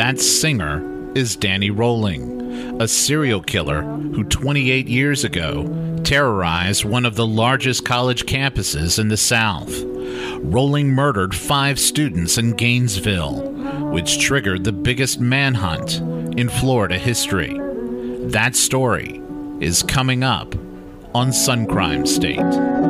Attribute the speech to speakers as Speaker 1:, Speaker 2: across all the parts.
Speaker 1: That singer is Danny Rolling, a serial killer who 28 years ago terrorized one of the largest college campuses in the South. Rolling murdered 5 students in Gainesville, which triggered the biggest manhunt in Florida history. That story is coming up on Sun Crime State.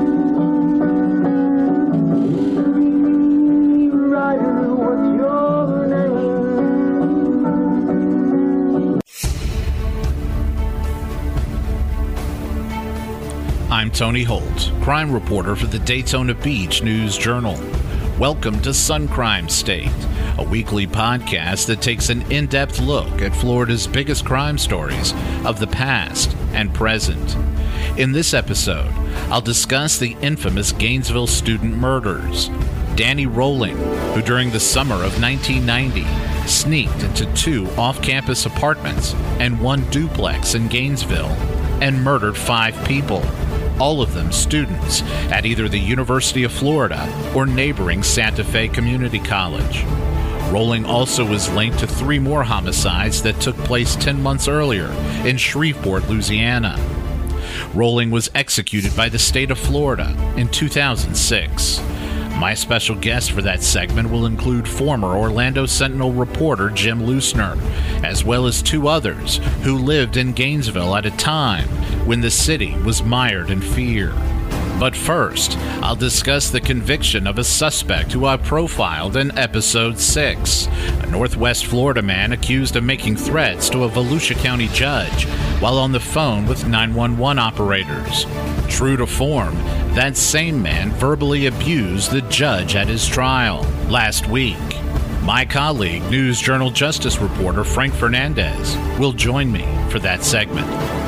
Speaker 1: I'm Tony Holt, crime reporter for the Daytona Beach News Journal. Welcome to Sun Crime State, a weekly podcast that takes an in-depth look at Florida's biggest crime stories of the past and present. In this episode, I'll discuss the infamous Gainesville student murders. Danny Rolling, who during the summer of 1990 sneaked into 2 off-campus apartments and 1 duplex in Gainesville and murdered 5 people, all of them students at either the University of Florida or neighboring Santa Fe Community College. Rolling also was linked to 3 more homicides that took place 10 months earlier in Shreveport, Louisiana. Rolling was executed by the state of Florida in 2006. My special guest for that segment will include former Orlando Sentinel reporter Jim Leusner, as well as 2 others who lived in Gainesville at a time when the city was mired in fear. But first, I'll discuss the conviction of a suspect who I profiled in Episode 6, a Northwest Florida man accused of making threats to a Volusia County judge while on the phone with 911 operators. True to form, that same man verbally abused the judge at his trial last week. My colleague, News Journal Justice reporter Frank Fernandez, will join me for that segment.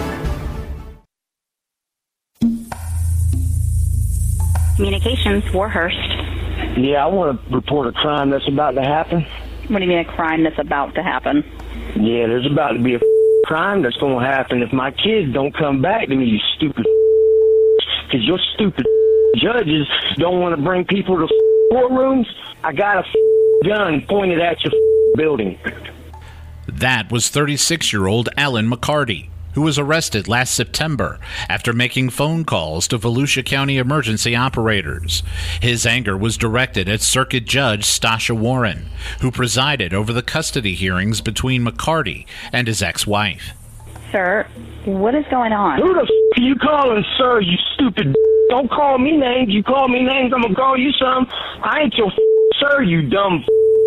Speaker 2: Communications, Warhurst.
Speaker 3: Yeah, I want to report a crime that's about to happen.
Speaker 2: What do you mean a crime that's about to happen?
Speaker 3: Yeah, there's about to be a crime that's going to happen if my kids don't come back to me, you stupid. Because your stupid judges don't want to bring people to courtrooms. I got a gun pointed at your building.
Speaker 1: That was 36-year-old Alan McCarty, who was arrested last September after making phone calls to Volusia County emergency operators. His anger was directed at Circuit Judge Stasha Warren, who presided over the custody hearings between McCarty and his ex-wife.
Speaker 2: Sir, what is going on?
Speaker 3: Who the are you calling, sir, you stupid? Don't call me names. You call me names, I'm going to call you some. I ain't your sir, you dumb.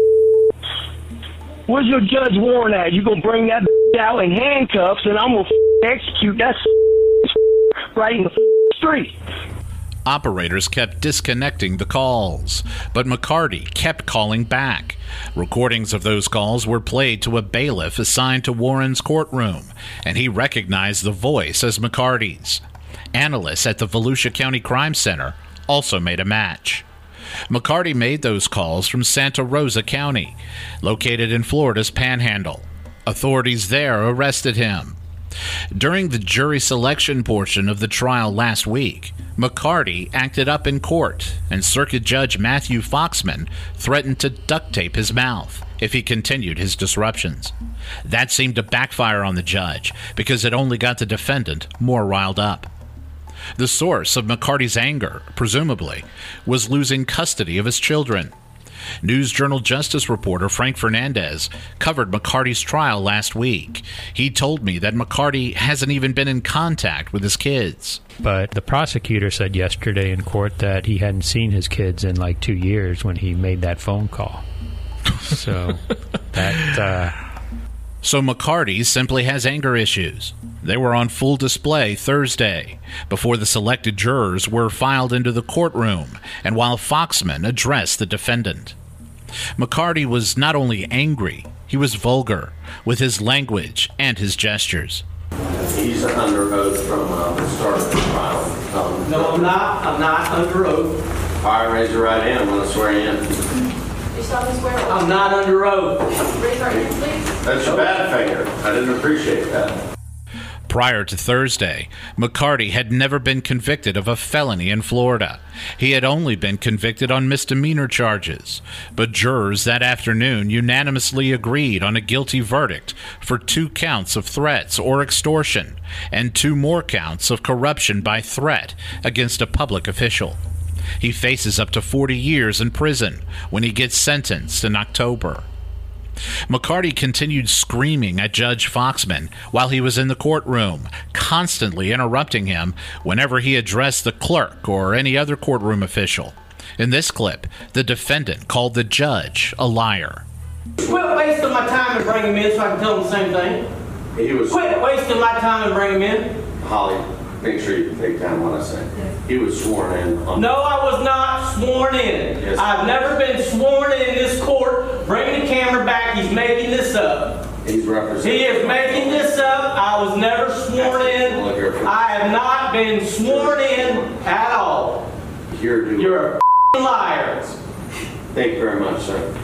Speaker 3: Where's your Judge Warren at? You going to bring that out in handcuffs and I'm going to execute that right in the street.
Speaker 1: Operators kept disconnecting the calls, but McCarty kept calling back. Recordings of those calls were played to a bailiff assigned to Warren's courtroom, and he recognized the voice as McCarty's. Analysts at the Volusia County Crime Center also made a match. McCarty made those calls from Santa Rosa County, located in Florida's Panhandle. Authorities there arrested him. During the jury selection portion of the trial last week, McCarty acted up in court, and Circuit Judge Matthew Foxman threatened to duct tape his mouth if he continued his disruptions. That seemed to backfire on the judge because it only got the defendant more riled up. The source of McCarty's anger, presumably, was losing custody of his children. News Journal Justice reporter Frank Fernandez covered McCarty's trial last week. He told me that McCarty hasn't even been in contact with his kids.
Speaker 4: But the prosecutor said yesterday in court that he hadn't seen his kids in like 2 years when he made that phone call. So
Speaker 1: So McCarty simply has anger issues. They were on full display Thursday, before the selected jurors were filed into the courtroom, and while Foxman addressed the defendant. McCarty was not only angry, he was vulgar, with his language and his gestures.
Speaker 5: He's under oath from the start of the trial.
Speaker 6: No, I'm not. I'm not under oath.
Speaker 5: All right, raise your right hand. I'm going to swear you in.
Speaker 6: I'm not under oath.
Speaker 5: That's your bad finger. I didn't appreciate that.
Speaker 1: Prior to Thursday, McCarty had never been convicted of a felony in Florida. He had only been convicted on misdemeanor charges. But jurors that afternoon unanimously agreed on a guilty verdict for 2 counts of threats or extortion and 2 more counts of corruption by threat against a public official. He faces up to 40 years in prison when he gets sentenced in October. McCarty continued screaming at Judge Foxman while he was in the courtroom, constantly interrupting him whenever he addressed the clerk or any other courtroom official. In this clip, the defendant called the judge a liar.
Speaker 6: Quit wasting my time and bring him in so I can tell him the same thing. Quit wasting my time and bring him in.
Speaker 5: Holly, make sure you take down what I say. He was sworn in.
Speaker 6: No, I was not sworn in.
Speaker 5: Yes.
Speaker 6: I've never been sworn in this court. Bring the camera back. He's making this up.
Speaker 5: He's representing.
Speaker 6: He is making this up. I was never sworn in. I have not been sworn in at all. You're a liar.
Speaker 5: Thank you very much, sir.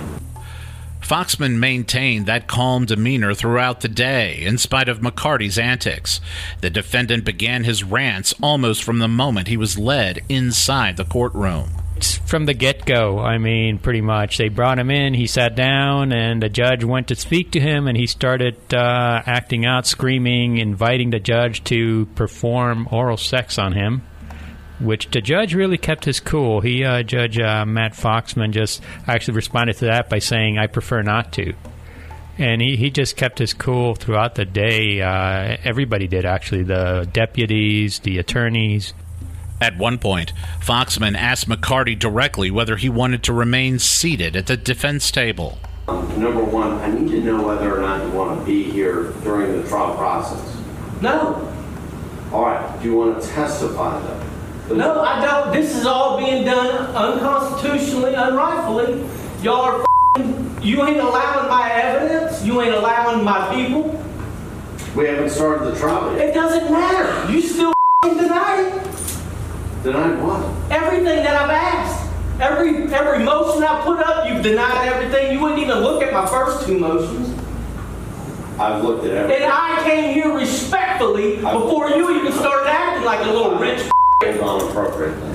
Speaker 1: Foxman maintained that calm demeanor throughout the day, in spite of McCarty's antics. The defendant began his rants almost from the moment he was led inside the courtroom.
Speaker 4: From the get-go, I mean, pretty much. They brought him in, he sat down, and the judge went to speak to him, and he started acting out, screaming, inviting the judge to perform oral sex on him, which the judge really kept his cool. Judge Matt Foxman just actually responded to that by saying, "I prefer not to." And he just kept his cool throughout the day. Everybody did, actually, the deputies, the attorneys.
Speaker 1: At one point, Foxman asked McCarty directly whether he wanted to remain seated at the defense table.
Speaker 5: Number one, I need to know whether or not you want to be here during the trial process.
Speaker 6: No.
Speaker 5: All right. Do you want to testify, though?
Speaker 6: No, I don't. This is all being done unconstitutionally, unrightfully. Y'all are you ain't allowing my evidence. You ain't allowing my people.
Speaker 5: We haven't started the trial yet.
Speaker 6: It doesn't matter. You still deny it.
Speaker 5: Denied what?
Speaker 6: Everything that I've asked. Every motion I put up, you've denied everything. You wouldn't even look at my first 2 motions.
Speaker 5: I've looked at everything.
Speaker 6: And I came here respectfully before you even started acting like a little rich
Speaker 5: appropriately.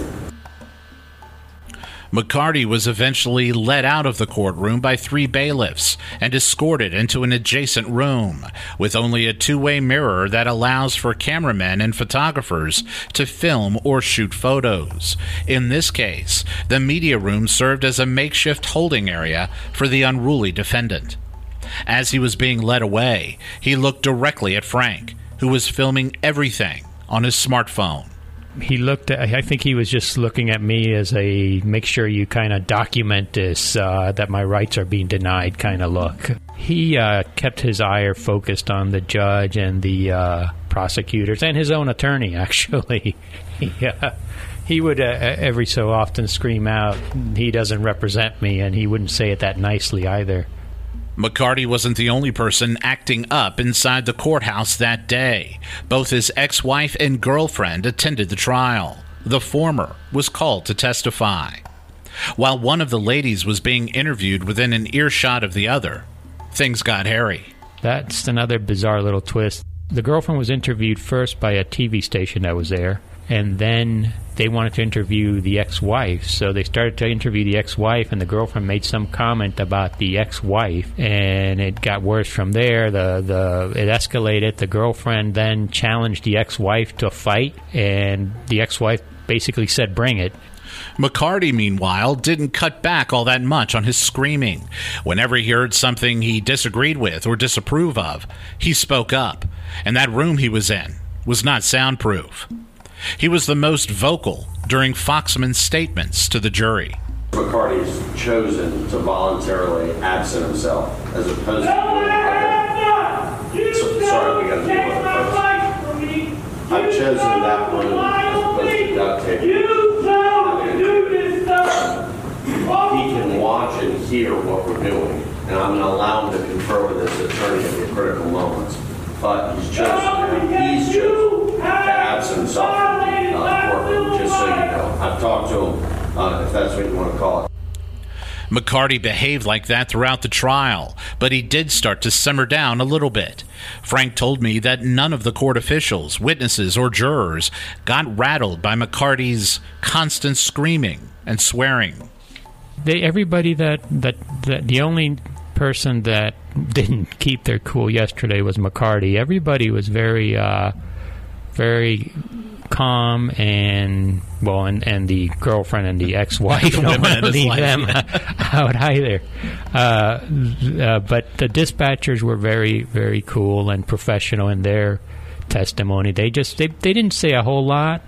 Speaker 1: McCarty was eventually led out of the courtroom by 3 bailiffs and escorted into an adjacent room with only a 2-way mirror that allows for cameramen and photographers to film or shoot photos. In this case, the media room served as a makeshift holding area for the unruly defendant. As he was being led away, he looked directly at Frank, who was filming everything on his smartphone.
Speaker 4: He looked at, I think he was just looking at me as a make sure you kind of document this, that my rights are being denied kind of look. He kept his ire focused on the judge and the prosecutors and his own attorney, actually. He would every so often scream out, "He doesn't represent me," and he wouldn't say it that nicely either.
Speaker 1: McCarty wasn't the only person acting up inside the courthouse that day. Both his ex-wife and girlfriend attended the trial. The former was called to testify. While one of the ladies was being interviewed within an earshot of the other, things got hairy.
Speaker 4: That's another bizarre little twist. The girlfriend was interviewed first by a TV station that was there, and then they wanted to interview the ex-wife. So they started to interview the ex-wife, and the girlfriend made some comment about the ex-wife, and it got worse from there. It escalated. The girlfriend then challenged the ex-wife to a fight, and the ex-wife basically said, "Bring it."
Speaker 1: McCarty, meanwhile, didn't cut back all that much on his screaming. Whenever he heard something he disagreed with or disapproved of, he spoke up, and that room he was in was not soundproof. He was the most vocal during Foxman's statements to the jury.
Speaker 5: McCarty's chosen to voluntarily absent himself as opposed to doing sorry, we got to deal with it first. I've chosen that room as opposed to duct tape. He can watch and hear what we're doing, and I'm going to allow him to confer with his attorney at the critical moments. But he's chosen to absent himself from the courtroom, just so you know. I've talked to him, if that's what you want to call it.
Speaker 1: McCarty behaved like that throughout the trial, but he did start to simmer down a little bit. Frank told me that none of the court officials, witnesses, or jurors got rattled by McCarty's constant screaming and swearing.
Speaker 4: Everybody that the only person that didn't keep their cool yesterday was McCarty. Everybody was very calm, and the girlfriend and the ex-wife don't want to leave them out either. But the dispatchers were very, very cool and professional in their testimony. They didn't say a whole lot,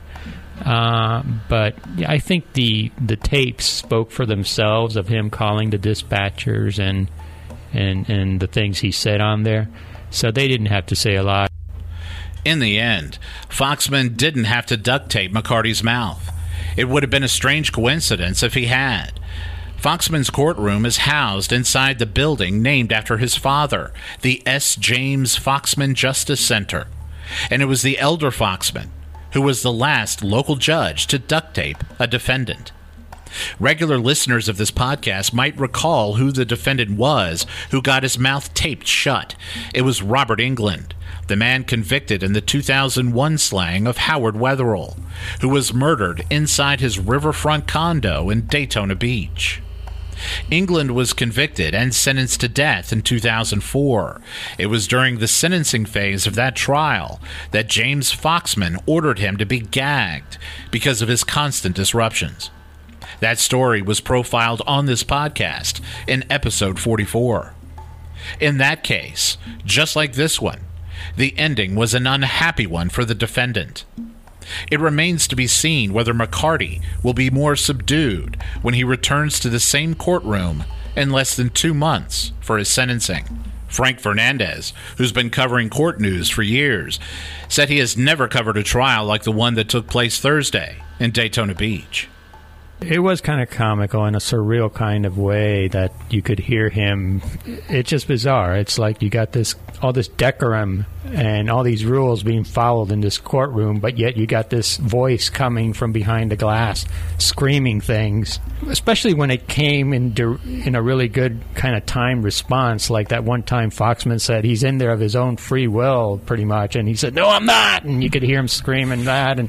Speaker 4: but I think the tapes spoke for themselves of him calling the dispatchers and the things he said on there. So they didn't have to say a lot.
Speaker 1: In the end, Foxman didn't have to duct tape McCarty's mouth. It would have been a strange coincidence if he had. Foxman's courtroom is housed inside the building named after his father, the S. James Foxman Justice Center. And it was the elder Foxman who was the last local judge to duct tape a defendant. Regular listeners of this podcast might recall who the defendant was who got his mouth taped shut. It was Robert England, the man convicted in the 2001 slaying of Howard Wetherell, who was murdered inside his riverfront condo in Daytona Beach. England was convicted and sentenced to death in 2004. It was during the sentencing phase of that trial that James Foxman ordered him to be gagged because of his constant disruptions. That story was profiled on this podcast in episode 44. In that case, just like this one, the ending was an unhappy one for the defendant. It remains to be seen whether McCarty will be more subdued when he returns to the same courtroom in less than 2 months for his sentencing. Frank Fernandez, who's been covering court news for years, said he has never covered a trial like the one that took place Thursday in Daytona Beach.
Speaker 4: It was kind of comical in a surreal kind of way that you could hear him. It's just bizarre. It's like you got all this decorum and all these rules being followed in this courtroom, but yet you got this voice coming from behind the glass screaming things, especially when it came in a really good kind of timed response. Like that one time Foxman said he's in there of his own free will, pretty much, and he said, "No, I'm not," and you could hear him screaming that,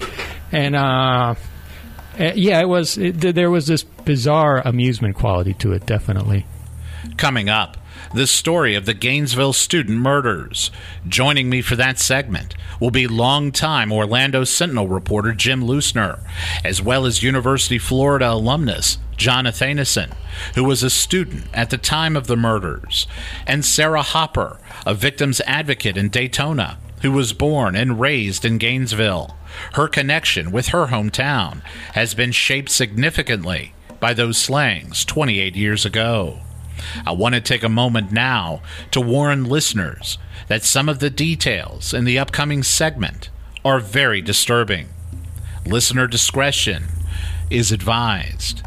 Speaker 4: yeah, there was this bizarre amusement quality to it, definitely.
Speaker 1: Coming up, the story of the Gainesville student murders. Joining me for that segment will be longtime Orlando Sentinel reporter Jim Leusner, as well as University of Florida alumnus John Athanasson, who was a student at the time of the murders, and Sarah Hopper, a victim's advocate in Daytona, who was born and raised in Gainesville. Her connection with her hometown has been shaped significantly by those slayings 28 years ago. I want to take a moment now to warn listeners that some of the details in the upcoming segment are very disturbing. Listener discretion is advised.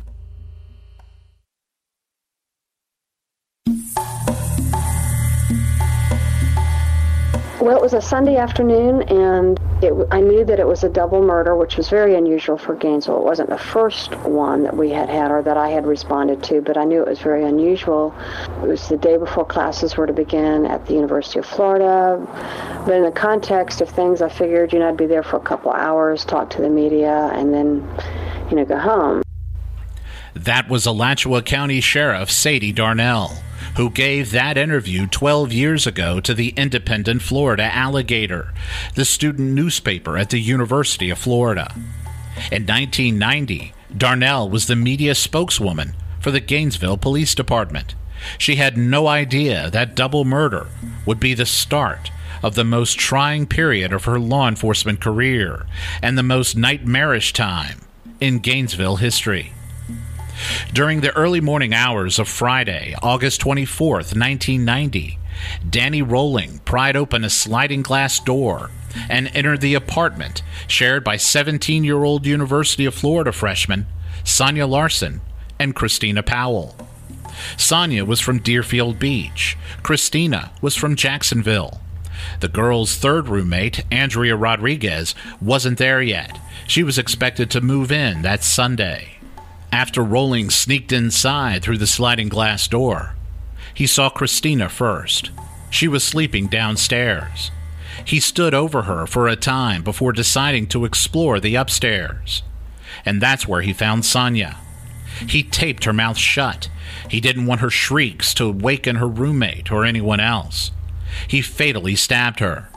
Speaker 7: Well, it was a Sunday afternoon, and I knew that it was a double murder, which was very unusual for Gainesville. It wasn't the first one that we had or that I had responded to, but I knew it was very unusual. It was the day before classes were to begin at the University of Florida. But in the context of things, I figured, I'd be there for a couple hours, talk to the media, and then, go home.
Speaker 1: That was Alachua County Sheriff Sadie Darnell, who gave that interview 12 years ago to the Independent Florida Alligator, the student newspaper at the University of Florida. In 1990, Darnell was the media spokeswoman for the Gainesville Police Department. She had no idea that double murder would be the start of the most trying period of her law enforcement career and the most nightmarish time in Gainesville history. During the early morning hours of Friday, August 24th, 1990, Danny Rolling pried open a sliding glass door and entered the apartment shared by 17-year-old University of Florida freshmen Sonia Larson and Christina Powell. Sonia was from Deerfield Beach. Christina was from Jacksonville. The girl's third roommate, Andrea Rodriguez, wasn't there yet. She was expected to move in that Sunday. After Rolling sneaked inside through the sliding glass door, he saw Christina first. She was sleeping downstairs. He stood over her for a time before deciding to explore the upstairs. And that's where he found Sonia. He taped her mouth shut. He didn't want her shrieks to awaken her roommate or anyone else. He fatally stabbed her.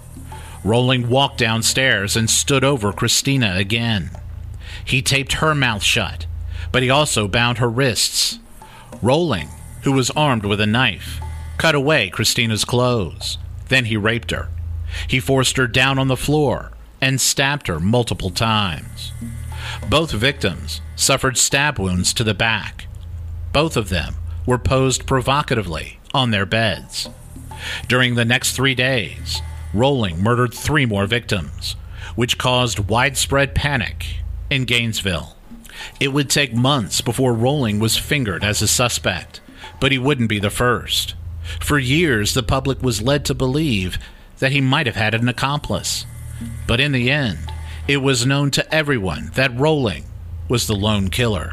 Speaker 1: Rolling walked downstairs and stood over Christina again. He taped her mouth shut, but he also bound her wrists. Rolling, who was armed with a knife, cut away Christina's clothes. Then he raped her. He forced her down on the floor and stabbed her multiple times. Both victims suffered stab wounds to the back. Both of them were posed provocatively on their beds. During the next 3 days, Rolling murdered 3 more victims, which caused widespread panic in Gainesville. It would take months before Rolling was fingered as a suspect, but he wouldn't be the first. For years, the public was led to believe that he might have had an accomplice. But in the end, it was known to everyone that Rolling was the lone killer.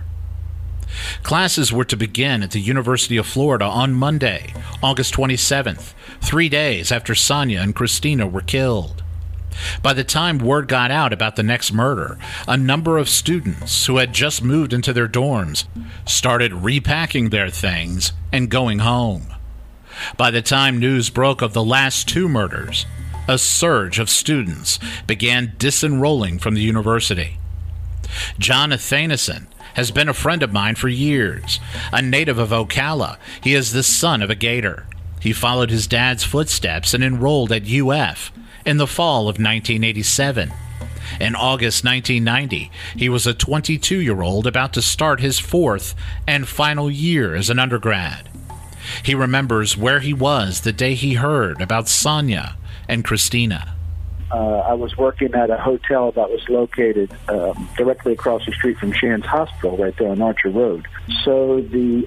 Speaker 1: Classes were to begin at the University of Florida on Monday, August 27th, 3 days after Sonia and Christina were killed. By the time word got out about the next murder, a number of students who had just moved into their dorms started repacking their things and going home. By the time news broke of the last 2 murders, a surge of students began disenrolling from the university. John Athanasson has been a friend of mine for years. A native of Ocala, he is the son of a Gator. He followed his dad's footsteps and enrolled at UF in the fall of 1987. In August 1990, he was a 22-year-old about to start his 4th and final year as an undergrad. He remembers where he was the day he heard about Sonia and Christina.
Speaker 8: I was working at a hotel that was located directly across the street from Shands Hospital, right there on Archer Road. So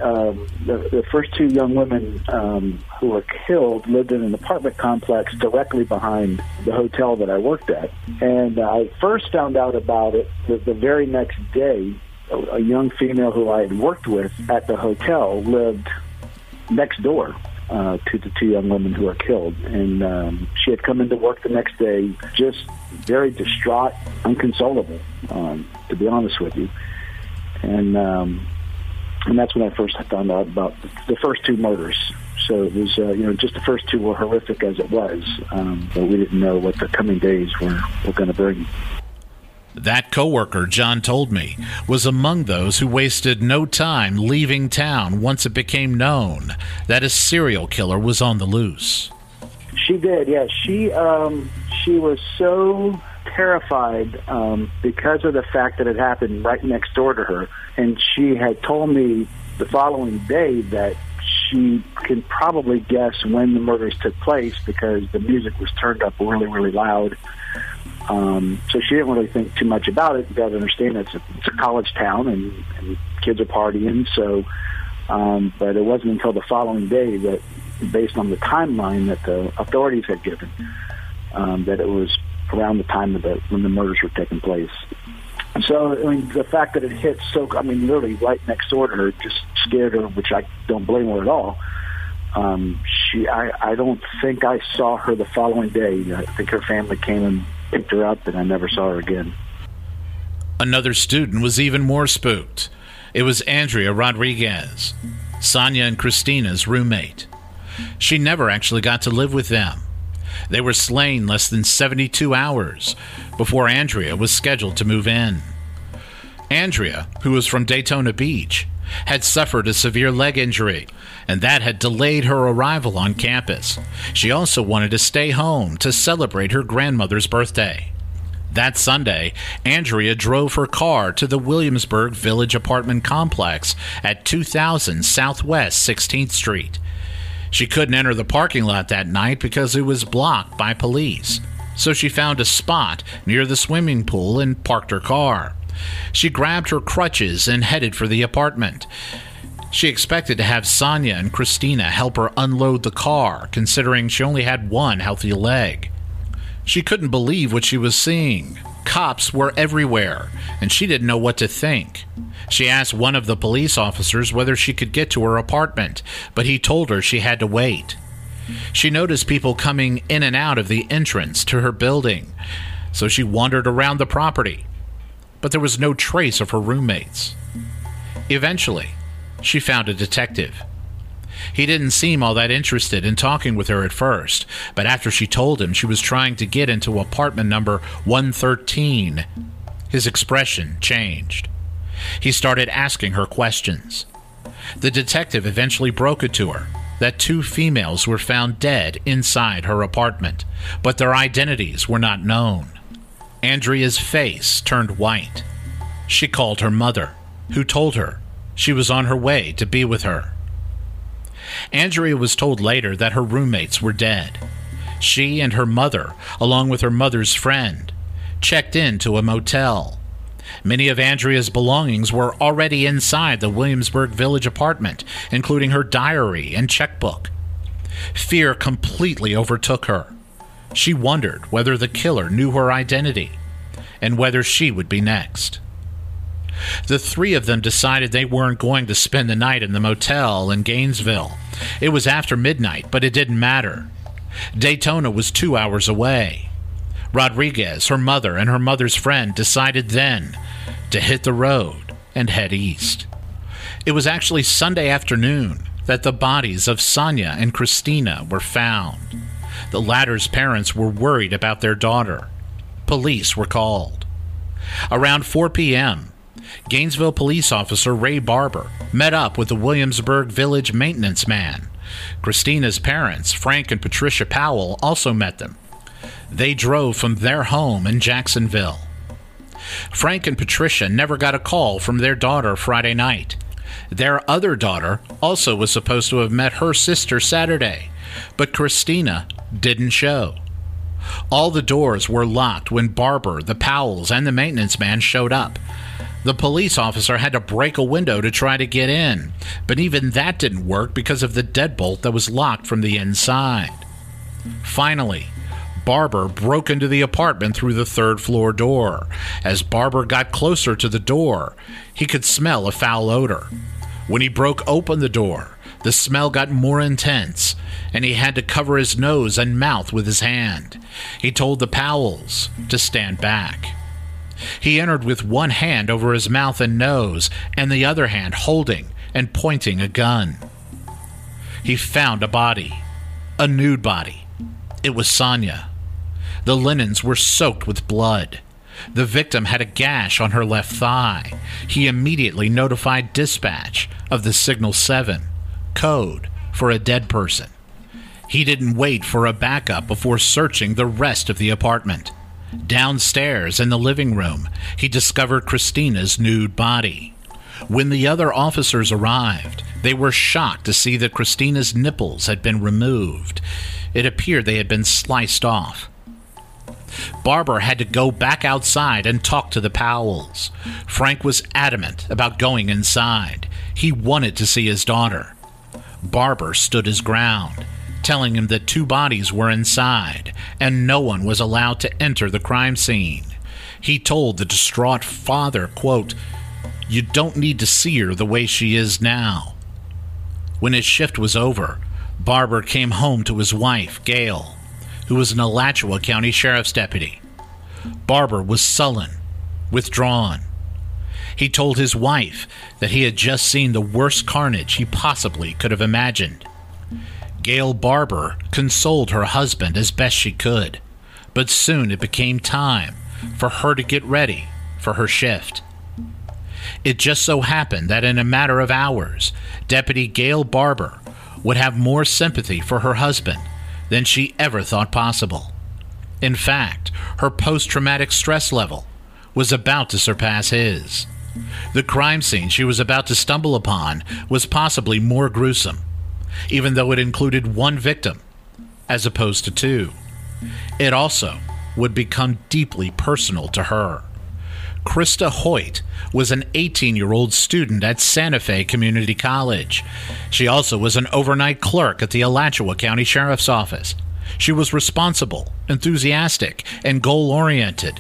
Speaker 8: the first 2 young women who were killed lived in an apartment complex directly behind the hotel that I worked at. And I first found out about it the very next day. A young female who I had worked with at the hotel lived next door to the 2 young women who were killed. And she had come into work the next day just very distraught, inconsolable, to be honest with you. And that's when I first found out about the first 2 murders. So it was, just the first 2 were horrific as it was, but we didn't know what the coming days were going to bring.
Speaker 1: That coworker, John told me, was among those who wasted no time leaving town once it became known that a serial killer was on the loose.
Speaker 8: She did, yes. She was so terrified because of the fact that it happened right next door to her. And she had told me the following day that she can probably guess when the murders took place because the music was turned up really, really loud. So she didn't really think too much about it. You got to understand it's a college town and kids are partying. So, but it wasn't until the following day that, based on the timeline that the authorities had given, that it was around the time of when the murders were taking place. So, I mean, the fact that it hit literally right next door to her just scared her, which I don't blame her at all. I don't think I saw her the following day. I think her family came and picked her up, and I never saw her again.
Speaker 1: Another student was even more spooked. It was Andrea Rodriguez, Sonia and Christina's roommate. She never actually got to live with them. They were slain less than 72 hours before Andrea was scheduled to move in. Andrea, who was from Daytona Beach, had suffered a severe leg injury, and that had delayed her arrival on campus. She also wanted to stay home to celebrate her grandmother's birthday. That Sunday, Andrea drove her car to the Williamsburg Village apartment complex at 2000 Southwest 16th Street. She couldn't enter the parking lot that night because it was blocked by police, so she found a spot near the swimming pool and parked her car. She grabbed her crutches and headed for the apartment. She expected to have Sonia and Christina help her unload the car, considering she only had one healthy leg. She couldn't believe what she was seeing. Cops were everywhere, and she didn't know what to think. She asked one of the police officers whether she could get to her apartment, but he told her she had to wait. She noticed people coming in and out of the entrance to her building, so she wandered around the property, but there was no trace of her roommates. Eventually, she found a detective. He didn't seem all that interested in talking with her at first, but after she told him she was trying to get into apartment number 113, his expression changed. He started asking her questions. The detective eventually broke it to her that 2 females were found dead inside her apartment, but their identities were not known. Andrea's face turned white. She called her mother, who told her she was on her way to be with her. Andrea was told later that her roommates were dead. She and her mother, along with her mother's friend, checked into a motel. Many of Andrea's belongings were already inside the Williamsburg Village apartment, including her diary and checkbook. Fear completely overtook her. She wondered whether the killer knew her identity and whether she would be next. The 3 of them decided they weren't going to spend the night in the motel in Gainesville. It was after midnight, but it didn't matter. Daytona was 2 hours away. Rodriguez, her mother, and her mother's friend decided then to hit the road and head east. It was actually Sunday afternoon that the bodies of Sonia and Christina were found. The latter's parents were worried about their daughter. Police were called. Around 4 p.m., Gainesville police officer Ray Barber met up with the Williamsburg Village maintenance man. Christina's parents, Frank and Patricia Powell, also met them. They drove from their home in Jacksonville. Frank and Patricia never got a call from their daughter Friday night. Their other daughter also was supposed to have met her sister Saturday, but Christina didn't show. All the doors were locked when Barber, the Powells, and the maintenance man showed up. The police officer had to break a window to try to get in, but even that didn't work because of the deadbolt that was locked from the inside. Finally, Barber broke into the apartment through the 3rd floor door. As Barber got closer to the door, he could smell a foul odor. When he broke open the door, the smell got more intense, and he had to cover his nose and mouth with his hand. He told the Powells to stand back. He entered with one hand over his mouth and nose, and the other hand holding and pointing a gun. He found a body, a nude body. It was Sonia. The linens were soaked with blood. The victim had a gash on her left thigh. He immediately notified dispatch of the Signal 7, code for a dead person. He didn't wait for a backup before searching the rest of the apartment. Downstairs in the living room, he discovered Christina's nude body. When the other officers arrived, they were shocked to see that Christina's nipples had been removed. It appeared they had been sliced off. Barber had to go back outside and talk to the Powells. Frank was adamant about going inside. He wanted to see his daughter. Barber stood his ground, telling him that 2 bodies were inside and no one was allowed to enter the crime scene. He told the distraught father, quote, "You don't need to see her the way she is now." When his shift was over, Barber came home to his wife, Gail, who was an Alachua County Sheriff's deputy. Barber was sullen, withdrawn. He told his wife that he had just seen the worst carnage he possibly could have imagined. Gail Barber consoled her husband as best she could, but soon it became time for her to get ready for her shift. It just so happened that in a matter of hours, Deputy Gail Barber would have more sympathy for her husband than she ever thought possible. In fact, her post-traumatic stress level was about to surpass his. The crime scene she was about to stumble upon was possibly more gruesome, even though it included 1 victim as opposed to 2. It also would become deeply personal to her. Krista Hoyt was an 18-year-old student at Santa Fe Community College. She also was an overnight clerk at the Alachua County Sheriff's Office. She was responsible, enthusiastic, and goal-oriented.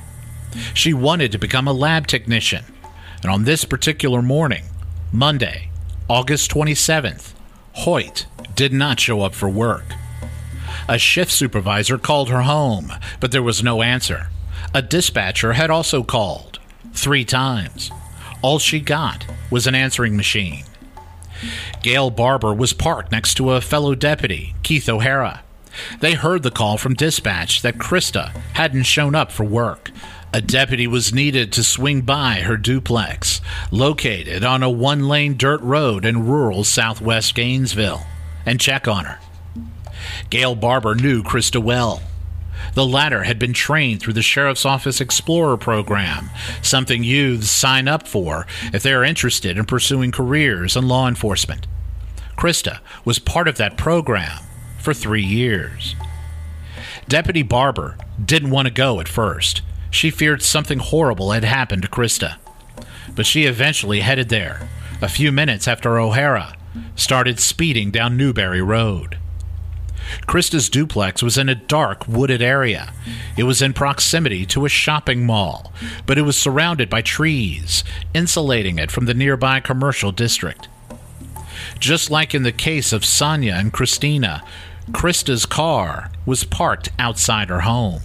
Speaker 1: She wanted to become a lab technician. And on this particular morning, Monday, August 27th, Hoyt did not show up for work. A shift supervisor called her home, but there was no answer. A dispatcher had also called 3 times. All she got was an answering machine. Gail Barber was parked next to a fellow deputy, Keith O'Hara. They heard the call from dispatch that Krista hadn't shown up for work. A deputy was needed to swing by her duplex, located on a 1-lane dirt road in rural southwest Gainesville, and check on her. Gail Barber knew Krista well. The latter had been trained through the Sheriff's Office Explorer program, something youths sign up for if they are interested in pursuing careers in law enforcement. Krista was part of that program for 3 years. Deputy Barber didn't want to go at first. She feared something horrible had happened to Krista. But she eventually headed there, a few minutes after O'Hara started speeding down Newberry Road. Krista's duplex was in a dark, wooded area. It was in proximity to a shopping mall, but it was surrounded by trees, insulating it from the nearby commercial district. Just like in the case of Sonia and Christina, Krista's car was parked outside her home.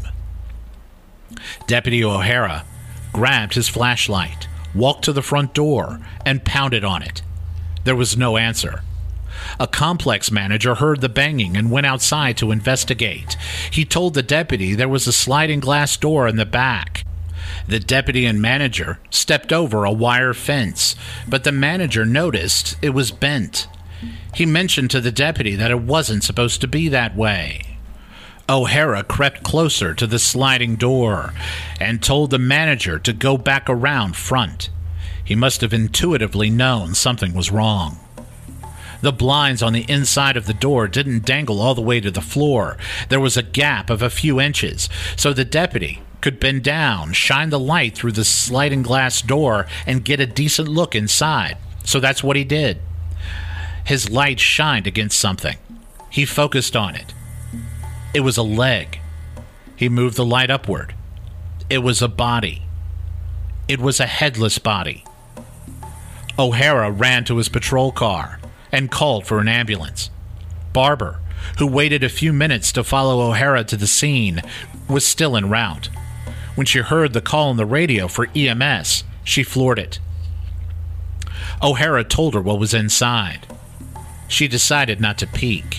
Speaker 1: Deputy O'Hara grabbed his flashlight, walked to the front door, and pounded on it. There was no answer. A complex manager heard the banging and went outside to investigate. He told the deputy there was a sliding glass door in the back. The deputy and manager stepped over a wire fence, but the manager noticed it was bent. He mentioned to the deputy that it wasn't supposed to be that way. O'Hara crept closer to the sliding door and told the manager to go back around front. He must have intuitively known something was wrong. The blinds on the inside of the door didn't dangle all the way to the floor. There was a gap of a few inches, so the deputy could bend down, shine the light through the sliding glass door, and get a decent look inside. So that's what he did. His light shined against something. He focused on it. It was a leg. He moved the light upward. It was a body. It was a headless body. O'Hara ran to his patrol car and called for an ambulance. Barber, who waited a few minutes to follow O'Hara to the scene, was still en route. When she heard the call on the radio for EMS, she floored it. O'Hara told her what was inside. She decided not to peek.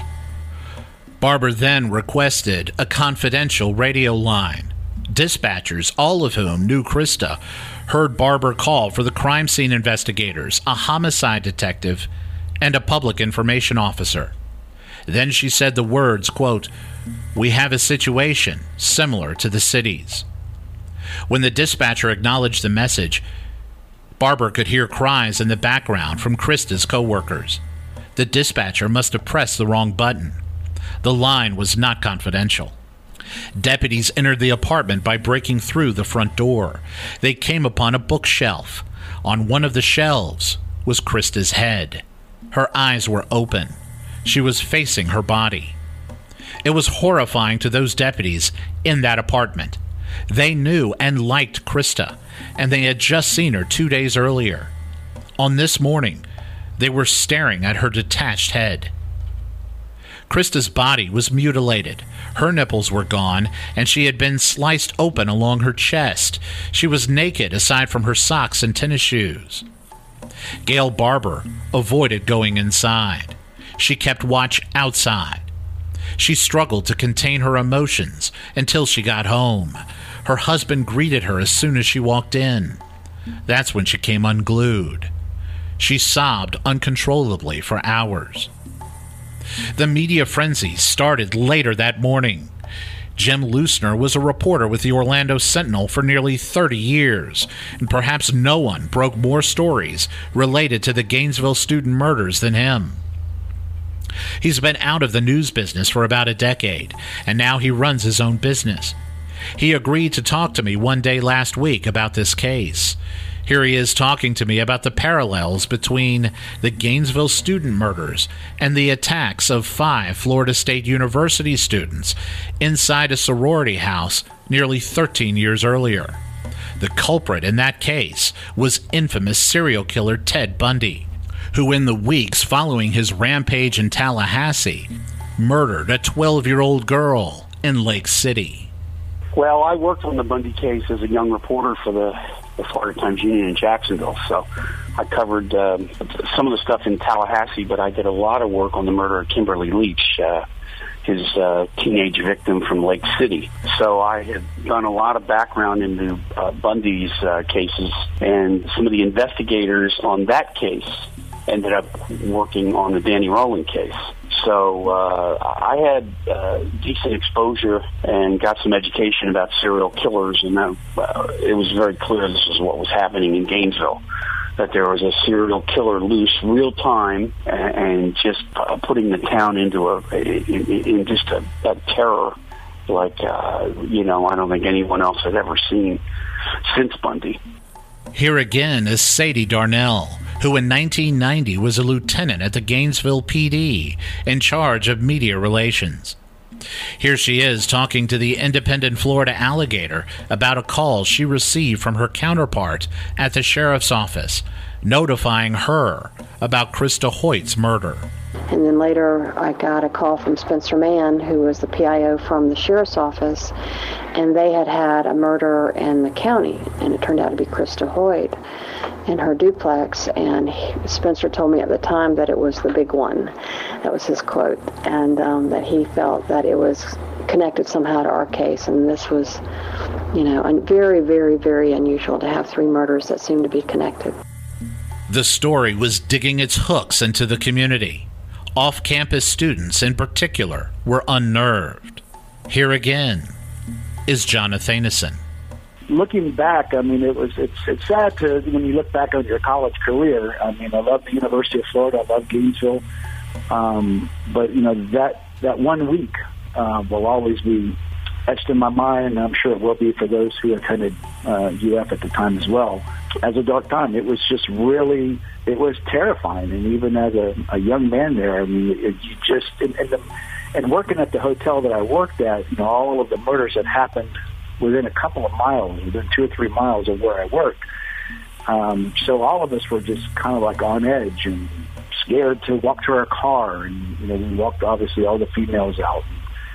Speaker 1: Barber then requested a confidential radio line. Dispatchers, all of whom knew Krista, heard Barber call for the crime scene investigators, a homicide detective, and a public information officer. Then she said the words, quote, "We have a situation similar to the city's." When the dispatcher acknowledged the message, Barber could hear cries in the background from Krista's co-workers. The dispatcher must have pressed the wrong button. The line was not confidential. Deputies entered the apartment by breaking through the front door. They came upon a bookshelf. On one of the shelves was Krista's head. Her eyes were open. She was facing her body. It was horrifying to those deputies in that apartment. They knew and liked Krista, and they had just seen her 2 days earlier. On this morning, they were staring at her detached head. Krista's body was mutilated. Her nipples were gone, and she had been sliced open along her chest. She was naked aside from her socks and tennis shoes. Gail Barber avoided going inside. She kept watch outside. She struggled to contain her emotions until she got home. Her husband greeted her as soon as she walked in. That's when she came unglued. She sobbed uncontrollably for hours. The media frenzy started later that morning. Jim Lusner was a reporter with the Orlando Sentinel for nearly 30 years, and perhaps no one broke more stories related to the Gainesville student murders than him. He's been out of the news business for about a decade, and now he runs his own business. He agreed to talk to me one day last week about this case. Here he is talking to me about the parallels between the Gainesville student murders and the attacks of 5 Florida State University students inside a sorority house nearly 13 years earlier. The culprit in that case was infamous serial killer Ted Bundy, who in the weeks following his rampage in Tallahassee murdered a 12-year-old girl in Lake City.
Speaker 9: Well, I worked on the Bundy case as a young reporter for the Florida Times-Union in Jacksonville, so I covered some of the stuff in Tallahassee, but I did a lot of work on the murder of Kimberly Leach, his teenage victim from Lake City. So I have done a lot of background into Bundy's cases, and some of the investigators on that case ended up working on the Danny Rowling case. So I had decent exposure and got some education about serial killers, and it was very clear this is what was happening in Gainesville, that there was a serial killer loose real time and just putting the town into just a terror like, I don't think anyone else had ever seen since Bundy.
Speaker 1: Here again is Sadie Darnell, who in 1990 was a lieutenant at the Gainesville PD in charge of media relations. Here she is talking to the Independent Florida Alligator about a call she received from her counterpart at the sheriff's office, notifying her about Krista Hoyt's murder.
Speaker 7: And then later I got a call from Spencer Mann, who was the PIO from the sheriff's office, and they had a murder in the county, and it turned out to be Krista Hoyt in her duplex, and Spencer told me at the time that it was the big one. That was his quote, and that he felt that it was connected somehow to our case, and this was, very, very, very unusual to have 3 murders that seemed to be connected.
Speaker 1: The story was digging its hooks into the community. Off-campus students in particular were unnerved. Here again is John Athanasson.
Speaker 8: Looking back, it's sad when you look back on your college career. I love the University of Florida. I love Gainesville. But that 1 week will always be etched in my mind. I'm sure it will be for those who attended UF at the time as well. As a dark time, it was just really, it was terrifying. And even as a young man there, and working at the hotel that I worked at, all of the murders had happened within a couple of miles, within 2 or 3 miles of where I worked. So all of us were just kind of like on edge and scared to walk to our car. And, we walked, obviously, all the females out.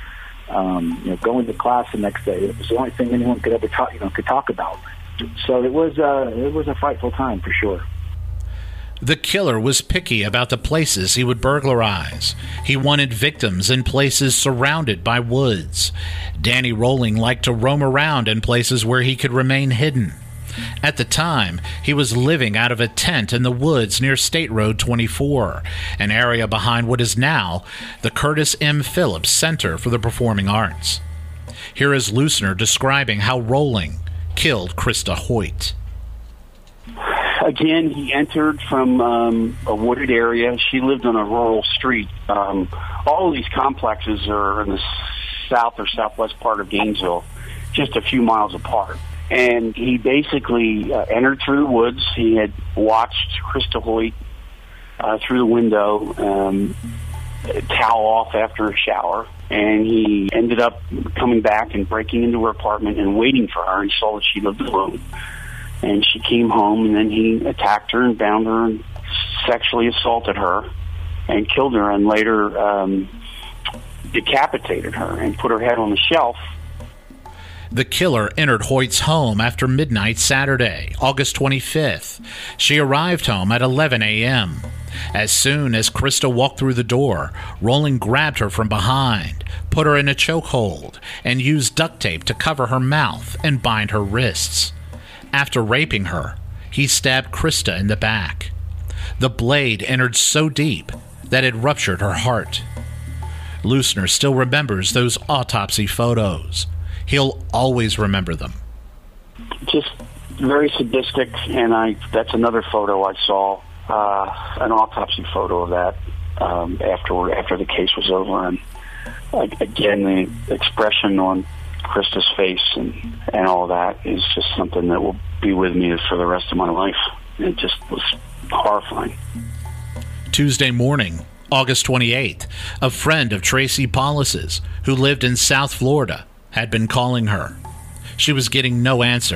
Speaker 8: Going to class the next day, it was the only thing anyone could ever talk about. So it was a frightful time for sure.
Speaker 1: The killer was picky about the places he would burglarize. He wanted victims in places surrounded by woods. Danny Rowling liked to roam around in places where he could remain hidden. At the time, he was living out of a tent in the woods near State Road 24, an area behind what is now the Curtis M. Phillips Center for the Performing Arts. Here is Lusner describing how Rowling killed Krista Hoyt.
Speaker 9: Again, he entered from a wooded area. She lived on a rural street. All of these complexes are in the south or southwest part of Gainesville, just a few miles apart. And he basically entered through the woods. He had watched Krista Hoyt through the window towel off after a shower, and he ended up coming back and breaking into her apartment and waiting for her. He saw that she lived alone. And she came home, and then he attacked her and bound her and sexually assaulted her and killed her, and later decapitated her and put her head on the shelf.
Speaker 1: The killer entered Hoyt's home after midnight Saturday, August 25th. She arrived home at 11 a.m. As soon as Krista walked through the door, Rowling grabbed her from behind, put her in a chokehold, and used duct tape to cover her mouth and bind her wrists. After raping her, he stabbed Krista in the back. The blade entered so deep that it ruptured her heart. Lusner still remembers those autopsy photos. He'll always remember them.
Speaker 9: Just very sadistic, and that's another photo I saw, an autopsy photo of that after the case was over. And again, the expression on Krista's face and all of that is just something that will be with me for the rest of my life. It just was horrifying.
Speaker 1: Tuesday morning, August 28th, a friend of Tracy Paulus's, who lived in South Florida, had been calling her. She was getting no answer.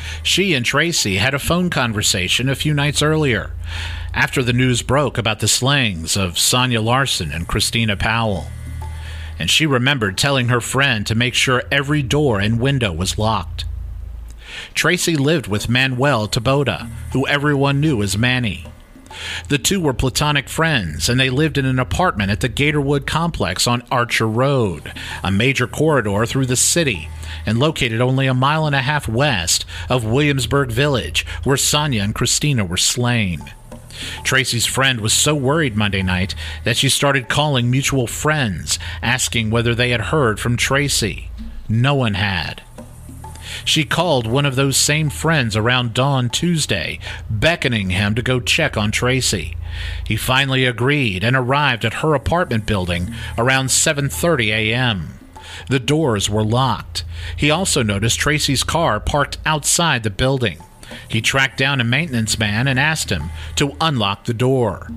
Speaker 1: She and Tracy had a phone conversation a few nights earlier, after the news broke about the slayings of Sonia Larson and Christina Powell. And she remembered telling her friend to make sure every door and window was locked. Tracy lived with Manuel Taboada, who everyone knew as Manny. The two were platonic friends, and they lived in an apartment at the Gatorwood complex on Archer Road, a major corridor through the city, and located only 1.5 miles west of Williamsburg Village, where Sonia and Christina were slain. Tracy's friend was so worried Monday night that she started calling mutual friends, asking whether they had heard from Tracy. No one had. She called one of those same friends around dawn Tuesday, beckoning him to go check on Tracy. He finally agreed and arrived at her apartment building around 7:30 a.m. The doors were locked. He also noticed Tracy's car parked outside the building. He tracked down a maintenance man and asked him to unlock the door.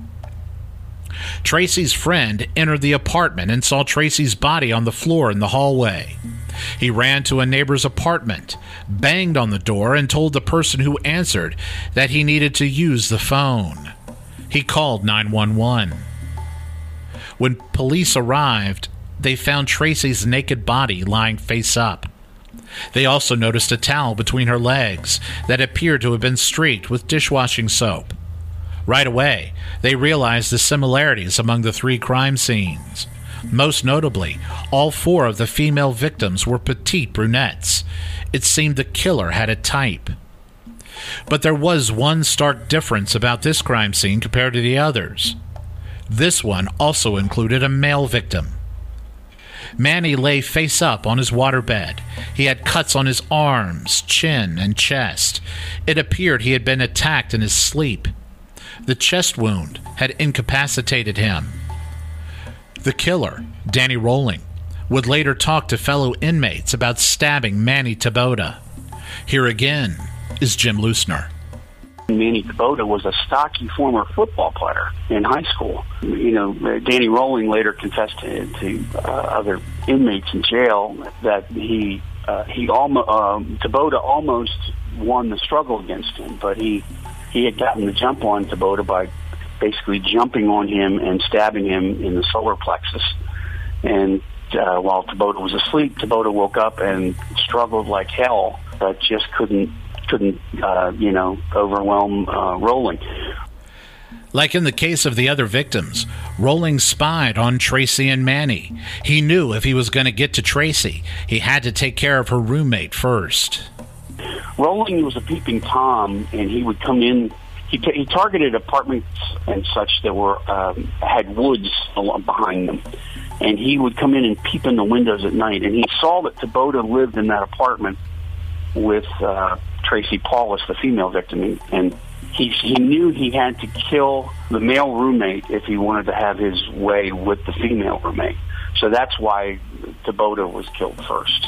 Speaker 1: Tracy's friend entered the apartment and saw Tracy's body on the floor in the hallway. He ran to a neighbor's apartment, banged on the door, and told the person who answered that he needed to use the phone. He called 911. When police arrived, they found Tracy's naked body lying face up. They also noticed a towel between her legs that appeared to have been streaked with dishwashing soap. Right away, they realized the similarities among the 3 crime scenes. Most notably, all 4 of the female victims were petite brunettes. It seemed the killer had a type. But there was one stark difference about this crime scene compared to the others. This one also included a male victim. Manny lay face up on his waterbed. He had cuts on his arms, chin, and chest. It appeared he had been attacked in his sleep. The chest wound had incapacitated him. The killer, Danny Rolling, would later talk to fellow inmates about stabbing Manny Taboada. Here again is Jim Leusner.
Speaker 9: Manny Taboada was a stocky former football player in high school. You know, Danny Rolling later confessed to other inmates in jail that Taboada almost won the struggle against him, but he had gotten the jump on Taboada by basically jumping on him and stabbing him in the solar plexus. And while Taboada was asleep, Taboada woke up and struggled like hell, but just couldn't overwhelm Rolling.
Speaker 1: Like in the case of the other victims, Rolling spied on Tracy and Manny. He knew if he was going to get to Tracy, he had to take care of her roommate first.
Speaker 9: Rolling was a peeping Tom, and he would come in. He targeted apartments and such that were had woods behind them, and he would come in and peep in the windows at night. And he saw that Taboada lived in that apartment with Tracy Paulus, the female victim, and he knew he had to kill the male roommate if he wanted to have his way with the female roommate. So that's why Taboada was killed first.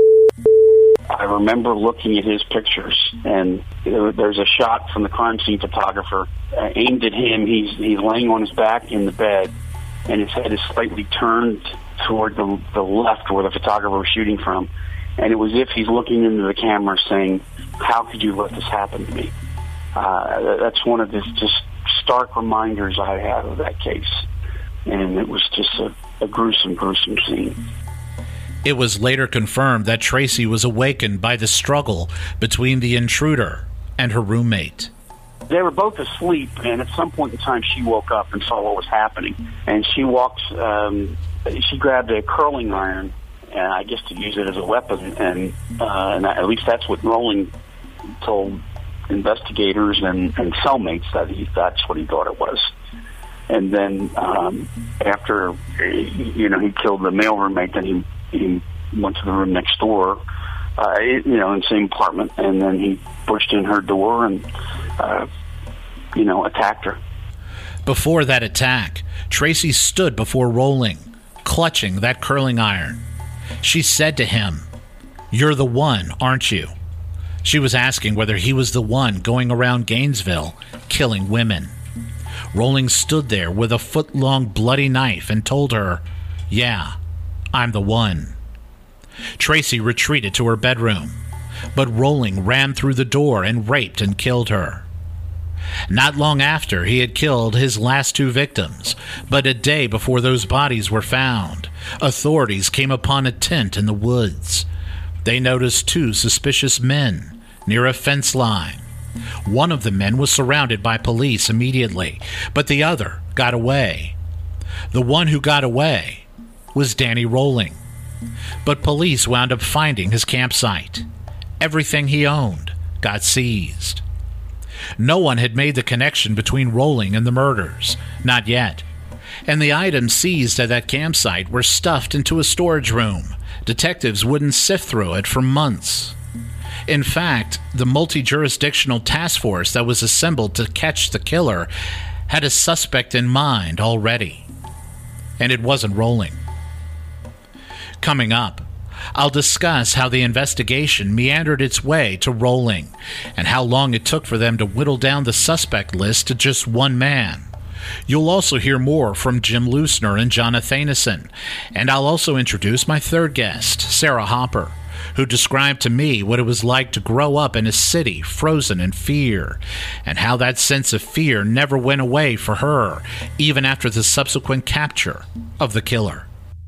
Speaker 9: I remember looking at his pictures, and there's a shot from the crime scene photographer aimed at him. He's laying on his back in the bed, and his head is slightly turned toward the left where the photographer was shooting from. And it was as if he's looking into the camera saying, "How could you let this happen to me?" That's one of the just stark reminders I have of that case. And it was just a gruesome scene.
Speaker 1: It was later confirmed that Tracy was awakened by the struggle between the intruder and her roommate.
Speaker 9: They were both asleep, and at some point in time she woke up and saw what was happening. And she she grabbed a curling iron, and I guess to use it as a weapon, and at least that's what Rolling told investigators and cellmates, that's what he thought it was. And then after he killed the male roommate, then he went to the room next door, in the same apartment, and then he pushed in her door and attacked her.
Speaker 1: Before that attack, Tracy stood before Rolling, clutching that curling iron. She said to him, "You're the one, aren't you?" She was asking whether he was the one going around Gainesville killing women. Rolling stood there with a foot-long bloody knife and told her, "Yeah, I'm the one." Tracy retreated to her bedroom. but Rolling ran through the door and raped and killed her. Not long after, he had killed his last 2 victims, but a day before those bodies were found, authorities came upon a tent in the woods. They noticed 2 suspicious men near a fence line. One of the men was surrounded by police immediately, but the other got away. The one who got away was Danny Rolling. But police wound up finding his campsite. Everything he owned got seized. No one had made the connection between Rolling and the murders, not yet. And the items seized at that campsite were stuffed into a storage room. Detectives wouldn't sift through it for months. In fact, the multi-jurisdictional task force that was assembled to catch the killer had a suspect in mind already. And it wasn't Rolling. Coming up, I'll discuss how the investigation meandered its way to Rolling and how long it took for them to whittle down the suspect list to just one man. You'll also hear more from Jim Leusner and John Athanasson, and I'll also introduce my third guest, Sarah Hopper, who described to me what it was like to grow up in a city frozen in fear, and how that sense of fear never went away for her, even after the subsequent capture of the killer.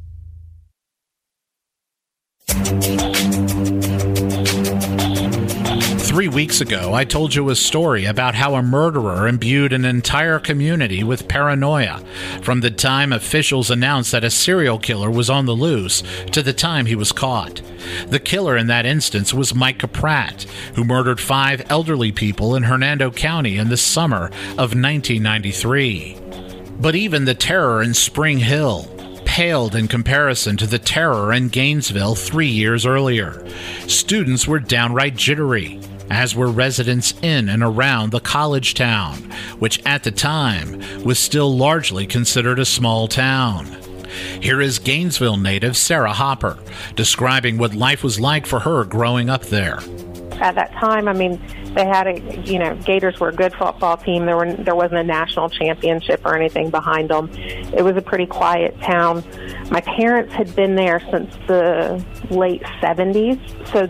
Speaker 1: 3 weeks ago, I told you a story about how a murderer imbued an entire community with paranoia from the time officials announced that a serial killer was on the loose to the time he was caught. The killer in that instance was Mike Caprat, who murdered 5 elderly people in Hernando County in the summer of 1993. But even the terror in Spring Hill paled in comparison to the terror in Gainesville 3 years earlier. Students were downright jittery, as were residents in and around the college town, which at the time was still largely considered a small town. Here is Gainesville native Sarah Hopper describing what life was like for her growing up there.
Speaker 10: At that time, they had Gators were a good football team. There wasn't a national championship or anything behind them. It was a pretty quiet town. My parents had been there since the late 70s, so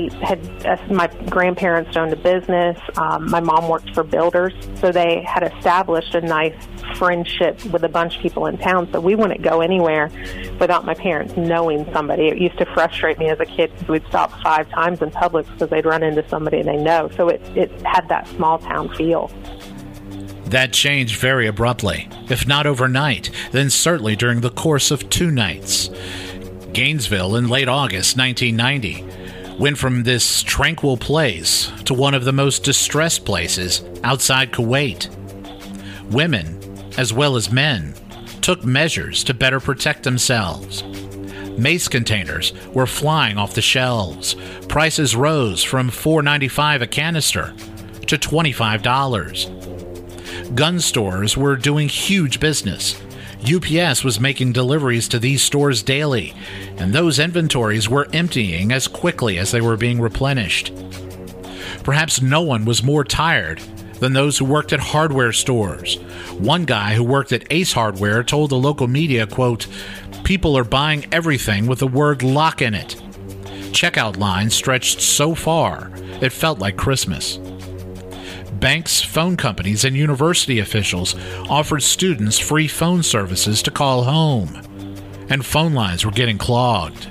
Speaker 10: my grandparents owned a business. My mom worked for builders, so they had established a nice friendship with a bunch of people in town, so we wouldn't go anywhere without my parents knowing somebody. It used to frustrate me as a kid because we'd stop 5 times in Publix because they'd run into somebody they know, so it had that small town feel.
Speaker 1: That changed very abruptly, if not overnight, then certainly during the course of 2 nights. Gainesville, in late August 1990, went from this tranquil place to one of the most distressed places outside Kuwait. Women, as well as men, took measures to better protect themselves. Mace containers were flying off the shelves. Prices rose from $4.95 a canister to $25. Gun stores were doing huge business. UPS was making deliveries to these stores daily, and those inventories were emptying as quickly as they were being replenished. Perhaps no one was more tired than those who worked at hardware stores. One guy who worked at Ace Hardware told the local media, quote, "People are buying everything with the word lock in it." Checkout lines stretched so far, it felt like Christmas. Banks, phone companies, and university officials offered students free phone services to call home, and phone lines were getting clogged.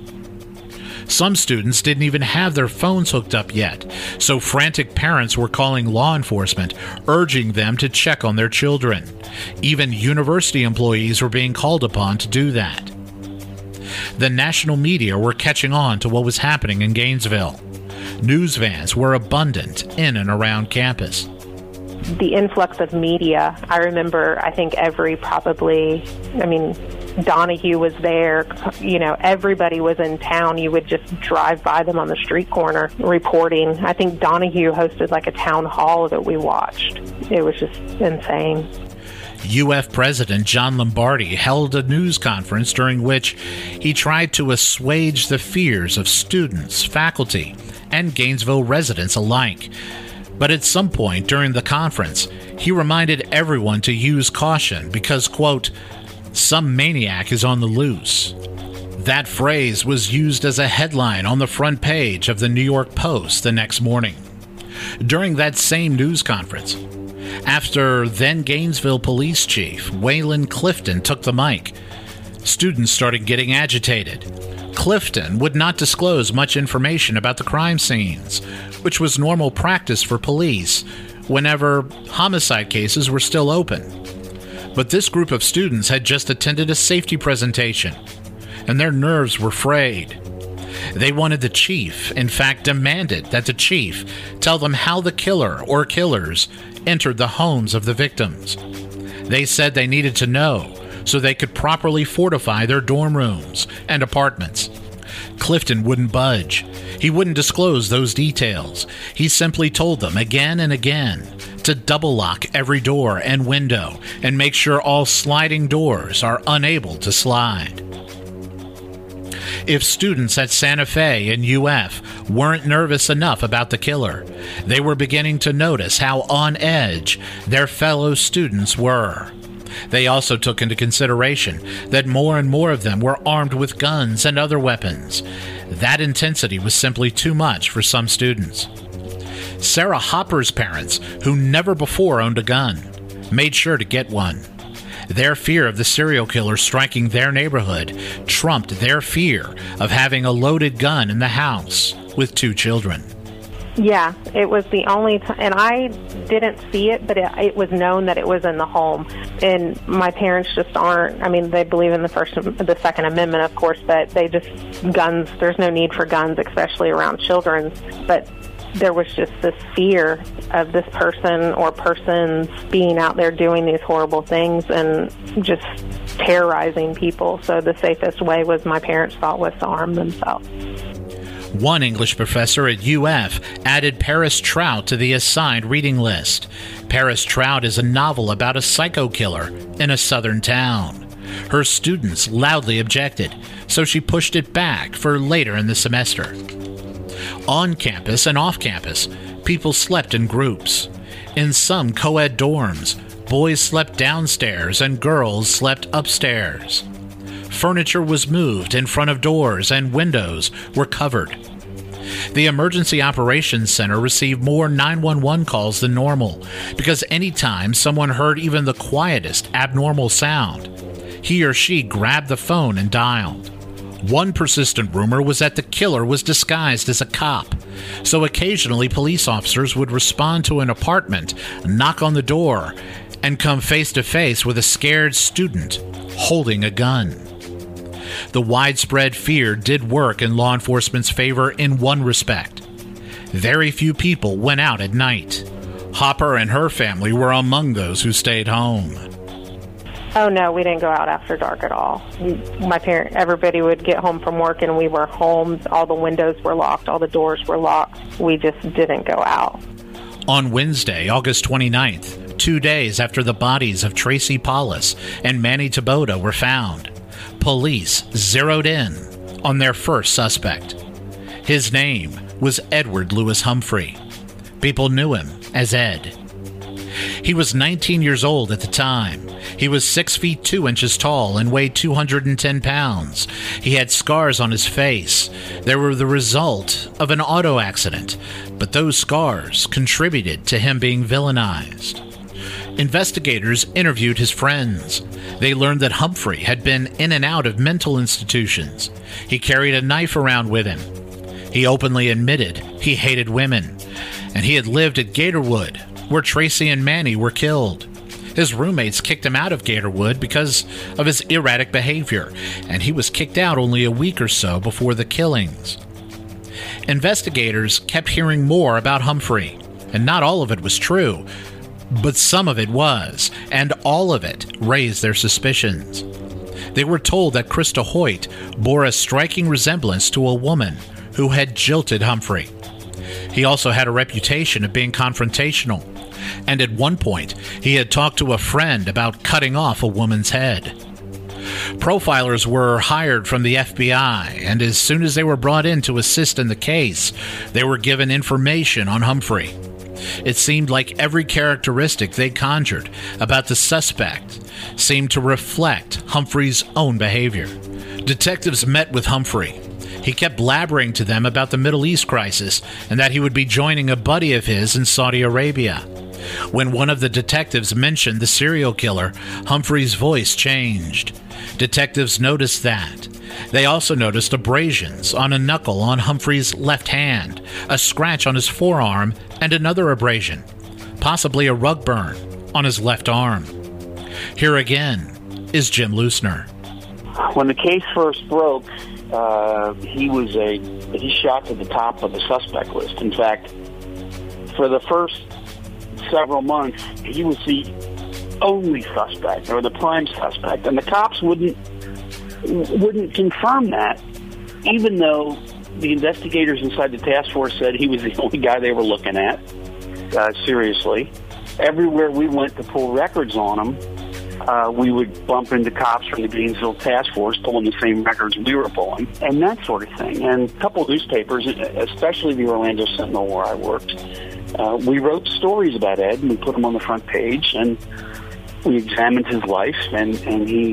Speaker 1: Some students didn't even have their phones hooked up yet, so frantic parents were calling law enforcement, urging them to check on their children. Even university employees were being called upon to do that. The national media were catching on to what was happening in Gainesville. News vans were abundant in and around campus.
Speaker 10: The influx of media, I remember, Donahue was there, everybody was in town. You would just drive by them on the street corner reporting. I think Donahue hosted like a town hall that we watched. It was just insane.
Speaker 1: UF President John Lombardi held a news conference during which he tried to assuage the fears of students, faculty, and Gainesville residents alike. But at some point during the conference, he reminded everyone to use caution because, quote, "some maniac is on the loose." That phrase was used as a headline on the front page of the New York Post the next morning. During that same news conference, after then Gainesville Police Chief Waylon Clifton took the mic, students started getting agitated. Clifton would not disclose much information about the crime scenes, which was normal practice for police whenever homicide cases were still open. But this group of students had just attended a safety presentation, and their nerves were frayed. They wanted the chief, in fact demanded that the chief tell them how the killer or killers entered the homes of the victims. They said they needed to know so they could properly fortify their dorm rooms and apartments. Clifton wouldn't budge. He wouldn't disclose those details. He simply told them again and again to double lock every door and window and make sure all sliding doors are unable to slide. If students at Santa Fe and UF weren't nervous enough about the killer, they were beginning to notice how on edge their fellow students were. They also took into consideration that more and more of them were armed with guns and other weapons. That intensity was simply too much for some students. Sarah Hopper's parents, who never before owned a gun, made sure to get one. Their fear of the serial killer striking their neighborhood trumped their fear of having a loaded gun in the house with 2 children.
Speaker 10: Yeah, it was the only time, and I didn't see it, but it was known that it was in the home. And my parents just aren't, I mean, they believe in the Second Amendment, of course, but they just, guns, there's no need for guns, especially around children. But there was just this fear of this person or persons being out there doing these horrible things and just terrorizing people. So the safest way was, my parents thought, was to arm themselves.
Speaker 1: One English professor at UF added Paris Trout to the assigned reading list. Paris Trout is a novel about a psycho killer in a southern town. Her students loudly objected, so she pushed it back for later in the semester. On campus and off campus, people slept in groups. In some co-ed dorms, boys slept downstairs and girls slept upstairs. Furniture was moved in front of doors and windows were covered. The Emergency Operations Center received more 911 calls than normal because anytime someone heard even the quietest abnormal sound, he or she grabbed the phone and dialed. One persistent rumor was that the killer was disguised as a cop, so occasionally police officers would respond to an apartment, knock on the door, and come face to face with a scared student holding a gun. The widespread fear did work in law enforcement's favor in one respect. Very few people went out at night. Hopper and her family were among those who stayed home.
Speaker 10: Oh, no, we didn't go out after dark at all. Everybody would get home from work and we were home. All the windows were locked. All the doors were locked. We just didn't go out.
Speaker 1: On Wednesday, August 29th, 2 days after the bodies of Tracy Paulus and Manny Taboda were found, police zeroed in on their first suspect. His name was Edward Lewis Humphrey. People knew him as Ed. He was 19 years old at the time. He was 6 feet 2 inches tall and weighed 210 pounds. He had scars on his face. They were the result of an auto accident, but those scars contributed to him being villainized. Investigators interviewed his friends. They learned that Humphrey had been in and out of mental institutions. He carried a knife around with him. He openly admitted he hated women, and he had lived at Gatorwood, where Tracy and Manny were killed. His roommates kicked him out of Gatorwood because of his erratic behavior, and he was kicked out only a week or so before the killings. Investigators kept hearing more about Humphrey, and not all of it was true, but some of it was, and all of it raised their suspicions. They were told that Krista Hoyt bore a striking resemblance to a woman who had jilted Humphrey. He also had a reputation of being confrontational, and at one point he had talked to a friend about cutting off a woman's head. Profilers were hired from the FBI, and as soon as they were brought in to assist in the case, they were given information on Humphrey. It seemed like every characteristic they conjured about the suspect seemed to reflect Humphrey's own behavior. Detectives met with Humphrey. He kept blabbering to them about the Middle East crisis and that he would be joining a buddy of his in Saudi Arabia. When one of the detectives mentioned the serial killer, Humphrey's voice changed. Detectives noticed that. They also noticed abrasions on a knuckle on Humphrey's left hand, a scratch on his forearm, and another abrasion, possibly a rug burn, on his left arm. Here again is Jim Leusner.
Speaker 9: When the case first broke, he shot to the top of the suspect list. In fact, for the first several months, he was the only suspect, or the prime suspect, and the cops wouldn't confirm that, even though the investigators inside the task force said he was the only guy they were looking at. Seriously, everywhere we went to pull records on him, we would bump into cops from the Gainesville task force pulling the same records we were pulling, and that sort of thing. And a couple of newspapers, especially the Orlando Sentinel where I worked, we wrote stories about Ed, and we put them on the front page, and we examined his life, and he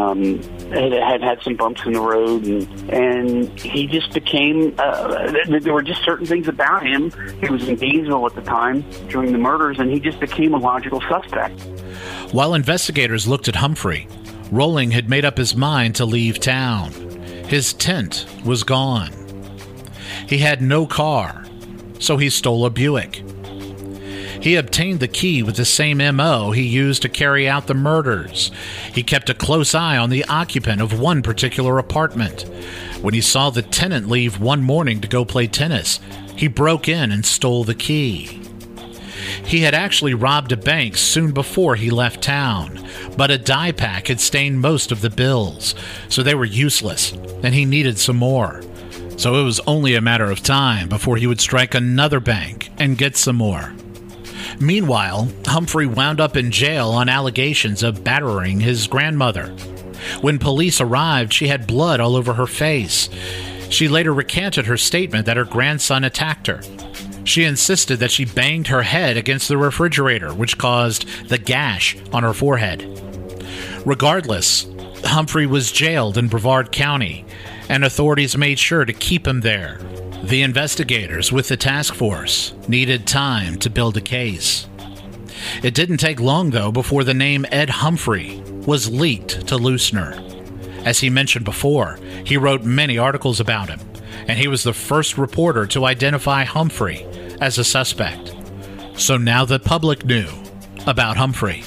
Speaker 9: had some bumps in the road, and he just became, there were just certain things about him. He was in Gainesville at the time during the murders, and he just became a logical suspect.
Speaker 1: While investigators looked at Humphrey, Rolling had made up his mind to leave town. His tent was gone. He had no car, so he stole a Buick. He obtained the key with the same MO he used to carry out the murders. He kept a close eye on the occupant of one particular apartment. When he saw the tenant leave one morning to go play tennis, he broke in and stole the key. He had actually robbed a bank soon before he left town, but a dye pack had stained most of the bills, so they were useless, and he needed some more. So it was only a matter of time before he would strike another bank and get some more. Meanwhile, Humphrey wound up in jail on allegations of battering his grandmother. When police arrived, she had blood all over her face. She later recanted her statement that her grandson attacked her. She insisted that she banged her head against the refrigerator, which caused the gash on her forehead. Regardless, Humphrey was jailed in Brevard County, and authorities made sure to keep him there. The investigators with the task force needed time to build a case. It didn't take long, though, before the name Ed Humphrey was leaked to Leusner. As he mentioned before, he wrote many articles about him, and he was the first reporter to identify Humphrey as a suspect. So now the public knew about Humphrey.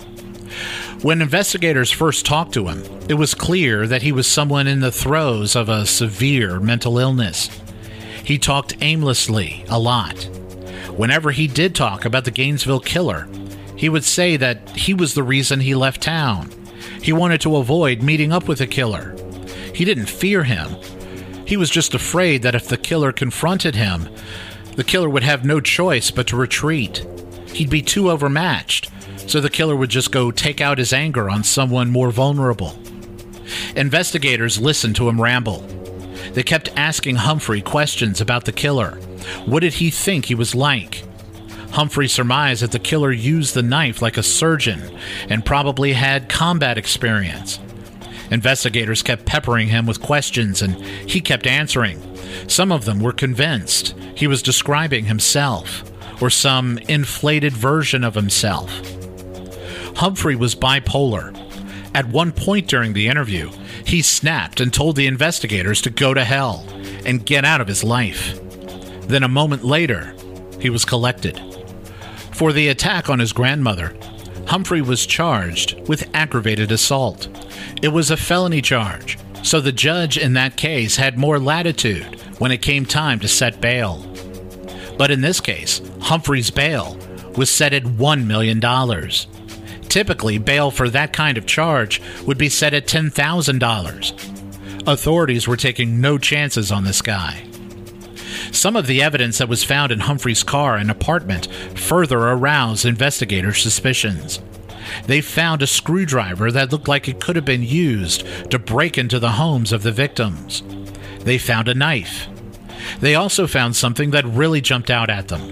Speaker 1: When investigators first talked to him, it was clear that he was someone in the throes of a severe mental illness. He talked aimlessly a lot. Whenever he did talk about the Gainesville killer, he would say that he was the reason he left town. He wanted to avoid meeting up with the killer. He didn't fear him. He was just afraid that if the killer confronted him, the killer would have no choice but to retreat. He'd be too overmatched, so the killer would just go take out his anger on someone more vulnerable. Investigators listened to him ramble. They kept asking Humphrey questions about the killer. What did he think he was like? Humphrey surmised that the killer used the knife like a surgeon and probably had combat experience. Investigators kept peppering him with questions, and he kept answering. Some of them were convinced he was describing himself or some inflated version of himself. Humphrey was bipolar. At one point during the interview, he snapped and told the investigators to go to hell and get out of his life. Then a moment later, he was collected. For the attack on his grandmother, Humphrey was charged with aggravated assault. It was a felony charge, so the judge in that case had more latitude when it came time to set bail. But in this case, Humphrey's bail was set at $1 million. Typically, bail for that kind of charge would be set at $10,000. Authorities were taking no chances on this guy. Some of the evidence that was found in Humphrey's car and apartment further aroused investigators' suspicions. They found a screwdriver that looked like it could have been used to break into the homes of the victims. They found a knife. They also found something that really jumped out at them: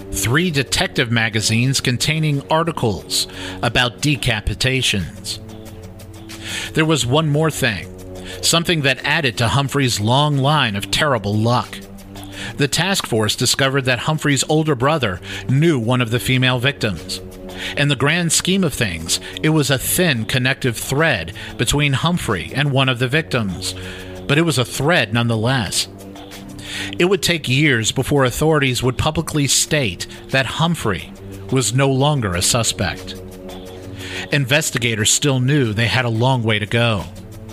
Speaker 1: 3 detective magazines containing articles about decapitations. There was one more thing, something that added to Humphrey's long line of terrible luck. The task force discovered that Humphrey's older brother knew one of the female victims. In the grand scheme of things, it was a thin connective thread between Humphrey and one of the victims, but it was a thread nonetheless. It would take years before authorities would publicly state that Humphrey was no longer a suspect. Investigators still knew they had a long way to go.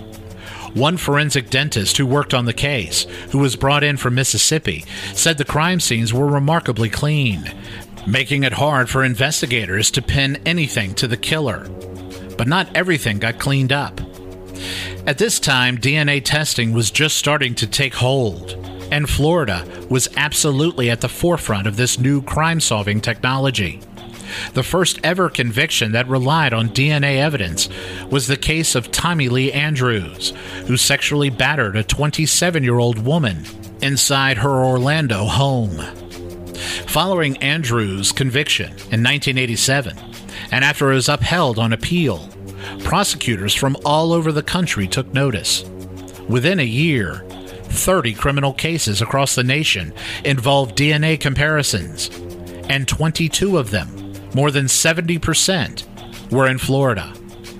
Speaker 1: One forensic dentist who worked on the case, who was brought in from Mississippi, said the crime scenes were remarkably clean, making it hard for investigators to pin anything to the killer. But not everything got cleaned up. At this time, DNA testing was just starting to take hold, and Florida was absolutely at the forefront of this new crime-solving technology. The first ever conviction that relied on DNA evidence was the case of Tommy Lee Andrews, who sexually battered a 27-year-old woman inside her Orlando home. Following Andrews' conviction in 1987, and after it was upheld on appeal, prosecutors from all over the country took notice. Within a year, 30 criminal cases across the nation involved DNA comparisons, and 22 of them, more than 70%, were in Florida.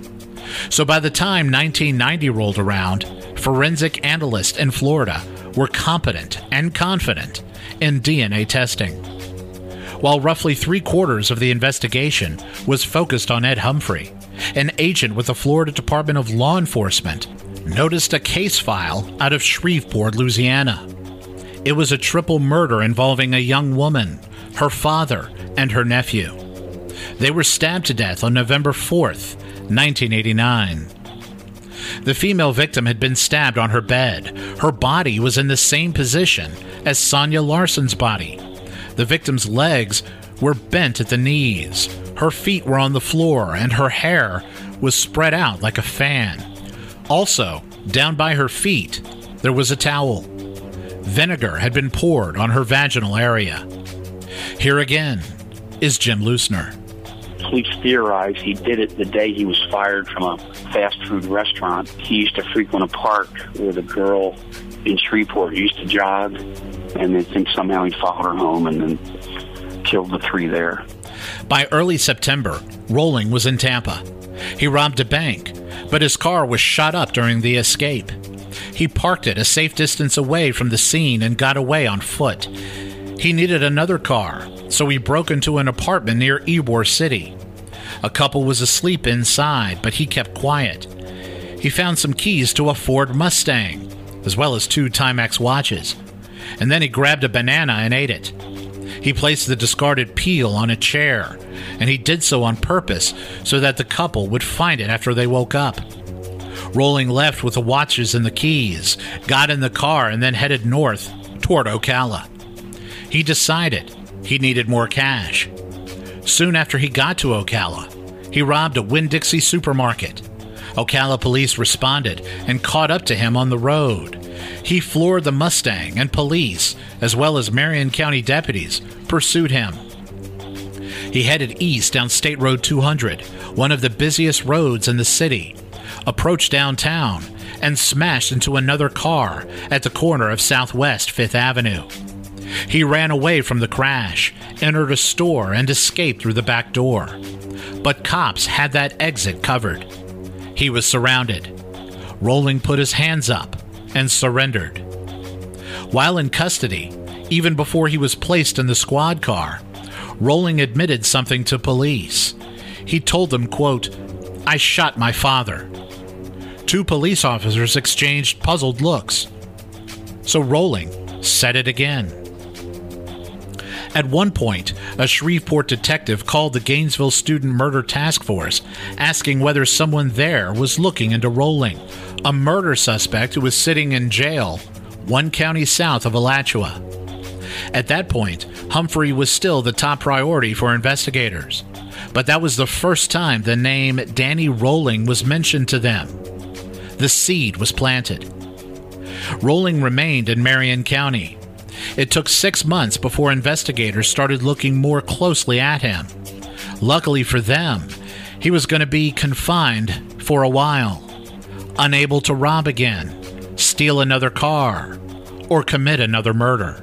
Speaker 1: So by the time 1990 rolled around, forensic analysts in Florida were competent and confident in DNA testing. While roughly 3/4 of the investigation was focused on Ed Humphrey, an agent with the Florida Department of Law Enforcement noticed a case file out of Shreveport, Louisiana. It was a triple murder involving a young woman, her father, and her nephew. They were stabbed to death on November 4th, 1989. The female victim had been stabbed on her bed. Her body was in the same position as Sonia Larson's body. The victim's legs were bent at the knees. Her feet were on the floor, and her hair was spread out like a fan. Also, down by her feet, there was a towel. Vinegar had been poured on her vaginal area. Here again is Jim Leusner.
Speaker 9: Police theorize he did it the day he was fired from a fast food restaurant. He used to frequent a park with a girl in Shreveport. He used to jog, and they think somehow he followed her home and then killed the 3 there.
Speaker 1: By early September, Rolling was in Tampa. He robbed a bank, but his car was shot up during the escape. He parked it a safe distance away from the scene and got away on foot. He needed another car, so he broke into an apartment near Ybor City. A couple was asleep inside, but he kept quiet. He found some keys to a Ford Mustang, as well as 2 Timex watches. And then he grabbed a banana and ate it. He placed the discarded peel on a chair, and he did so on purpose so that the couple would find it after they woke up. Rolling left with the watches and the keys, got in the car, and then headed north toward Ocala. He decided he needed more cash. Soon after he got to Ocala, he robbed a Winn-Dixie supermarket. Ocala police responded and caught up to him on the road. He floored the Mustang, and police, as well as Marion County deputies, pursued him. He headed east down State Road 200, one of the busiest roads in the city, approached downtown, and smashed into another car at the corner of Southwest 5th Avenue. He ran away from the crash, entered a store, and escaped through the back door. But cops had that exit covered. He was surrounded. Rolling put his hands up and surrendered. While in custody, even before he was placed in the squad car, Rolling admitted something to police. He told them, quote, "I shot my father." 2 police officers exchanged puzzled looks. So Rolling said it again. At one point, a Shreveport detective called the Gainesville Student Murder Task Force, asking whether someone there was looking into Rolling, a murder suspect who was sitting in jail 1 county south of Alachua. At that point, Humphrey was still the top priority for investigators, but that was the first time the name Danny Rolling was mentioned to them. The seed was planted. Rolling remained in Marion County. It took 6 months before investigators started looking more closely at him. Luckily for them, he was going to be confined for a while, unable to rob again, steal another car, or commit another murder.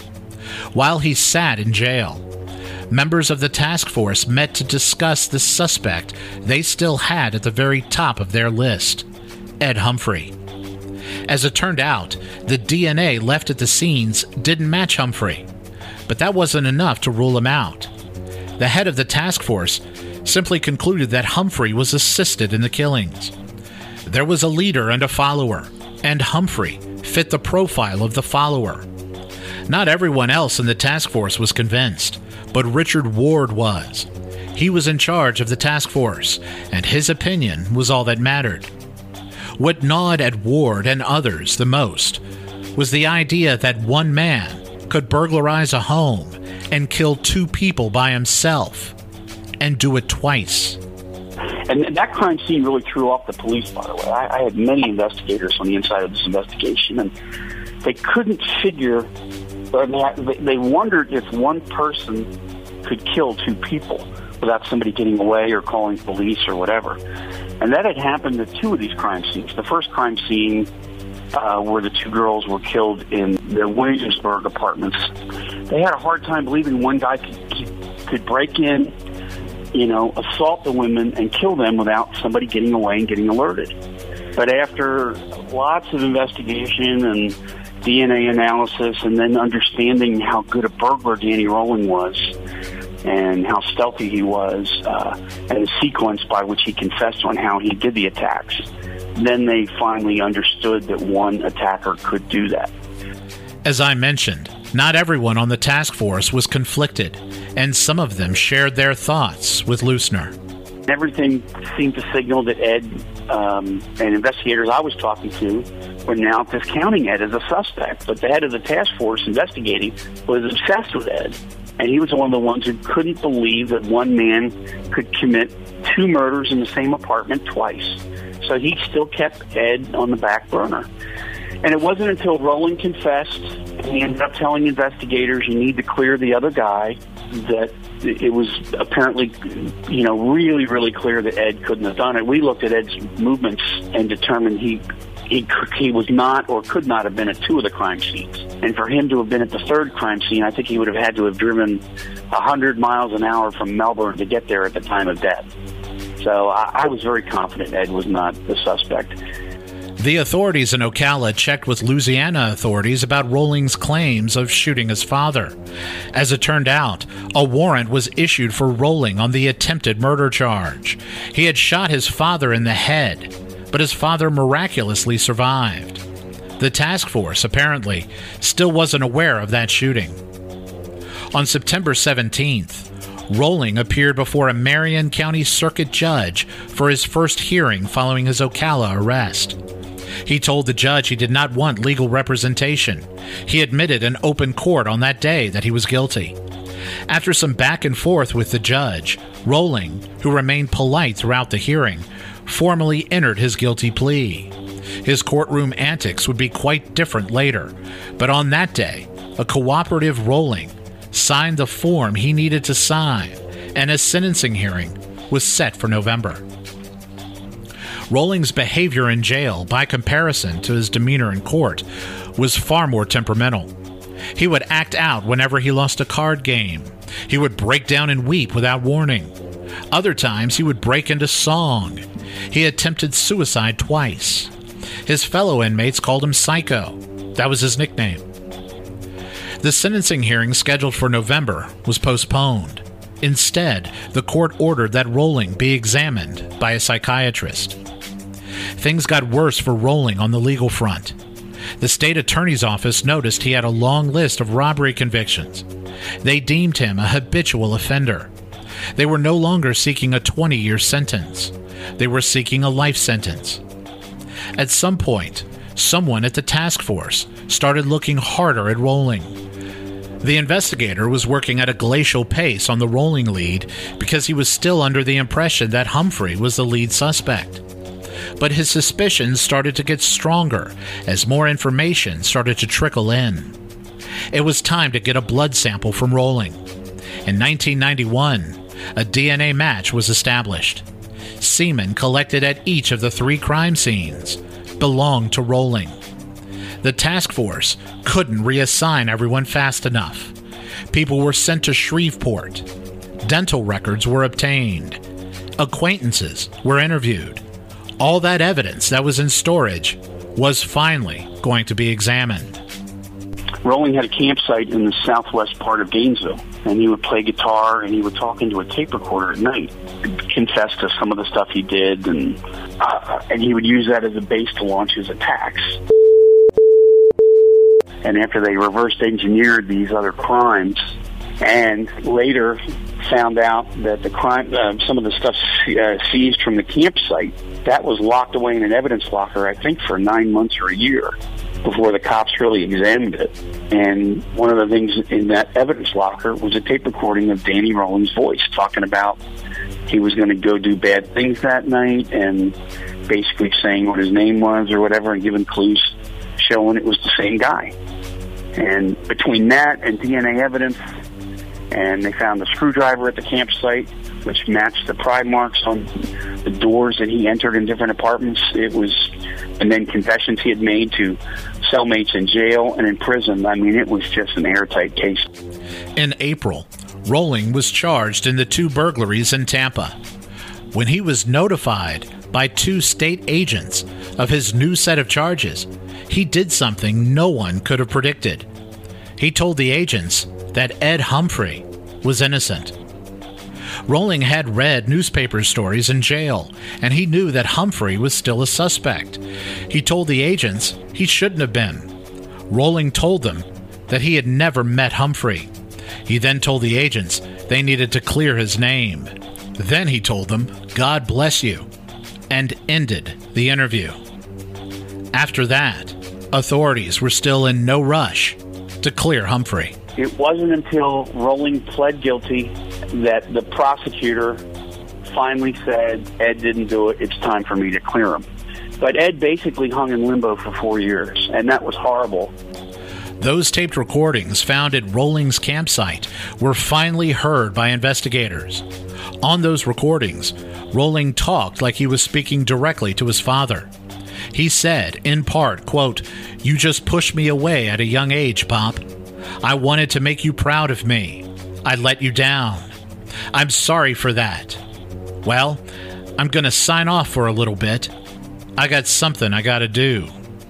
Speaker 1: While he sat in jail, members of the task force met to discuss the suspect they still had at the very top of their list, Ed Humphrey. As it turned out, the DNA left at the scenes didn't match Humphrey, but that wasn't enough to rule him out. The head of the task force simply concluded that Humphrey was assisted in the killings. There was a leader and a follower, and Humphrey fit the profile of the follower. Not everyone else in the task force was convinced, but Richard Ward was. He was in charge of the task force, and his opinion was all that mattered. What gnawed at Ward and others the most was the idea that one man could burglarize a home and kill 2 people by himself, and do it twice.
Speaker 9: And that crime scene really threw off the police, by the way. I had many investigators on the inside of this investigation, and they couldn't figure, or they wondered if one person could kill 2 people without somebody getting away or calling police or whatever. And that had happened at 2 of these crime scenes. The first crime scene where the 2 girls were killed in their Williamsburg apartments, they had a hard time believing one guy could break in, assault the women and kill them without somebody getting away and getting alerted. But after lots of investigation and DNA analysis and then understanding how good a burglar Danny Rolling was and how stealthy he was and the sequence by which he confessed on how he did the attacks, then they finally understood that one attacker could do that.
Speaker 1: As I mentioned, not everyone on the task force was conflicted, and some of them shared their thoughts with Lusner.
Speaker 9: Everything seemed to signal that Ed and investigators I was talking to were now discounting Ed as a suspect, but the head of the task force investigating was obsessed with Ed, and he was one of the ones who couldn't believe that one man could commit 2 murders in the same apartment twice. So he still kept Ed on the back burner. And it wasn't until Rolling confessed, and he ended up telling investigators, you need to clear the other guy, that it was apparently, really, really clear that Ed couldn't have done it. We looked at Ed's movements and determined he was not or could not have been at 2 of the crime scenes. And for him to have been at the 3rd crime scene, I think he would have had to have driven 100 miles an hour from Melbourne to get there at the time of death. So I was very confident Ed was not the suspect.
Speaker 1: The authorities in Ocala checked with Louisiana authorities about Rolling's claims of shooting his father. As it turned out, a warrant was issued for Rolling on the attempted murder charge. He had shot his father in the head, but his father miraculously survived. The task force, apparently, still wasn't aware of that shooting. On September 17th, Rolling appeared before a Marion County Circuit judge for his first hearing following his Ocala arrest. He told the judge he did not want legal representation. He admitted in open court on that day that he was guilty. After some back and forth with the judge, Rolling, who remained polite throughout the hearing, formally entered his guilty plea. His courtroom antics would be quite different later, but on that day, a cooperative Rolling signed the form he needed to sign, and a sentencing hearing was set for November. Rolling's behavior in jail, by comparison to his demeanor in court, was far more temperamental. He would act out whenever he lost a card game. He would break down and weep without warning. Other times he would break into song. He attempted suicide twice. His fellow inmates called him Psycho. That was his nickname. The sentencing hearing scheduled for November was postponed. Instead, the court ordered that Rolling be examined by a psychiatrist. Things got worse for Rolling on the legal front. The state attorney's office noticed he had a long list of robbery convictions. They deemed him a habitual offender. They were no longer seeking a 20-year sentence. They were seeking a life sentence. At some point, someone at the task force started looking harder at Rolling. The investigator was working at a glacial pace on the Rolling lead because he was still under the impression that Humphrey was the lead suspect. But his suspicions started to get stronger as more information started to trickle in. it was time to get a blood sample from Rolling. In 1991, a DNA match was established. Semen collected at each of the 3 crime scenes belonged to Rolling. The task force couldn't reassign everyone fast enough. People were sent to Shreveport. Dental records were obtained. Acquaintances were interviewed. All that evidence that was in storage was finally going to be examined.
Speaker 9: Rolling had a campsite in the southwest part of Gainesville, and he would play guitar and he would talk into a tape recorder at night, confess to some of the stuff he did, and he would use that as a base to launch his attacks. And after they reverse engineered these other crimes, and later found out that the crime, some of the stuff seized from the campsite, that was locked away in an evidence locker, I think, for 9 months or a year before the cops really examined it. And one of the things in that evidence locker was a tape recording of Danny Rolling's voice talking about he was going to go do bad things that night and basically saying what his name was or whatever and giving clues showing it was the same guy. And between that and DNA evidence, and they found a screwdriver at the campsite which matched the pry marks on the doors that he entered in different apartments. It was, and then confessions he had made to cellmates in jail and in prison. I mean, it was just an airtight case.
Speaker 1: In April, Rolling was charged in the 2 burglaries in Tampa. When he was notified by 2 state agents of his new set of charges, he did something no one could have predicted. He told the agents that Ed Humphrey was innocent. Rolling had read newspaper stories in jail, and he knew that Humphrey was still a suspect. He told the agents he shouldn't have been. Rolling told them that he had never met Humphrey. He then told the agents they needed to clear his name. Then he told them, "God bless you," and ended the interview. After that, authorities were still in no rush to clear Humphrey.
Speaker 9: It wasn't until Rolling pled guilty that the prosecutor finally said, Ed didn't do it, it's time for me to clear him. But Ed basically hung in limbo for 4 years, and that was horrible.
Speaker 1: Those taped recordings found at Rolling's campsite were finally heard by investigators. On those recordings, Rolling talked like he was speaking directly to his father. He said, in part, quote, "You just pushed me away at a young age, Pop. I wanted to make you proud of me. I let you down. I'm sorry for that. Well, I'm going to sign off for a little bit. I got something I got to do."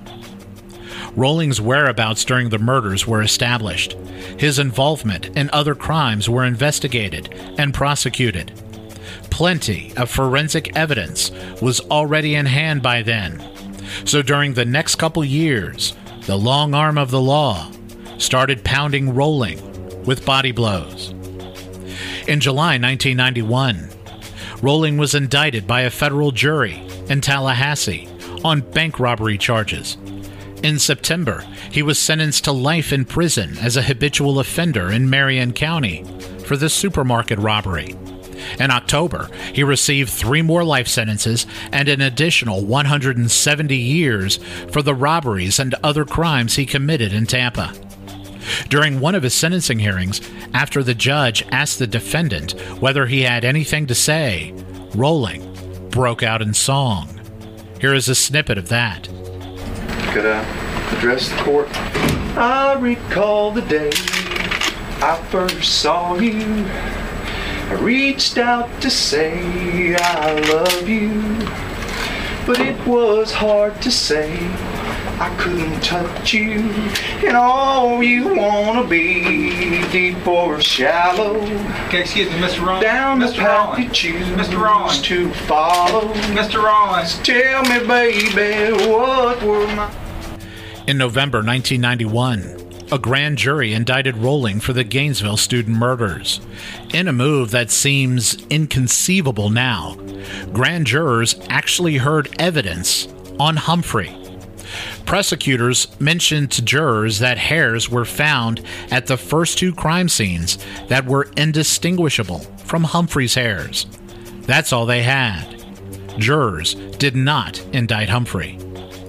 Speaker 1: Rolling's whereabouts during the murders were established. His involvement in other crimes were investigated and prosecuted. Plenty of forensic evidence was already in hand by then. So during the next couple years, the long arm of the law started pounding Rolling with body blows. In July 1991, Rolling was indicted by a federal jury in Tallahassee on bank robbery charges. In September, he was sentenced to life in prison as a habitual offender in Marion County for the supermarket robbery. In October, he received 3 more life sentences and an additional 170 years for the robberies and other crimes he committed in Tampa. During one of his sentencing hearings, after the judge asked the defendant whether he had anything to say, Rolling broke out in song. Here is a snippet of that.
Speaker 11: Could I address the court? I recall the day I first saw you. I reached out to say I love you, but it was hard to say. I couldn't touch you, and all you wanna be, deep or shallow.
Speaker 12: Okay, excuse me, Mr. Rollins.
Speaker 11: Down
Speaker 12: Mr.
Speaker 11: the path
Speaker 12: Rollins.
Speaker 11: you choose
Speaker 12: Mr. Rollins.
Speaker 11: to follow.
Speaker 12: Mr. Rollins.
Speaker 11: Tell me, baby, what were my...
Speaker 1: In November 1991, a grand jury indicted Rolling for the Gainesville student murders. In a move that seems inconceivable now, grand jurors actually heard evidence on Humphrey. Prosecutors mentioned to jurors that hairs were found at the first 2 crime scenes that were indistinguishable from Humphrey's hairs. That's all they had. Jurors did not indict Humphrey.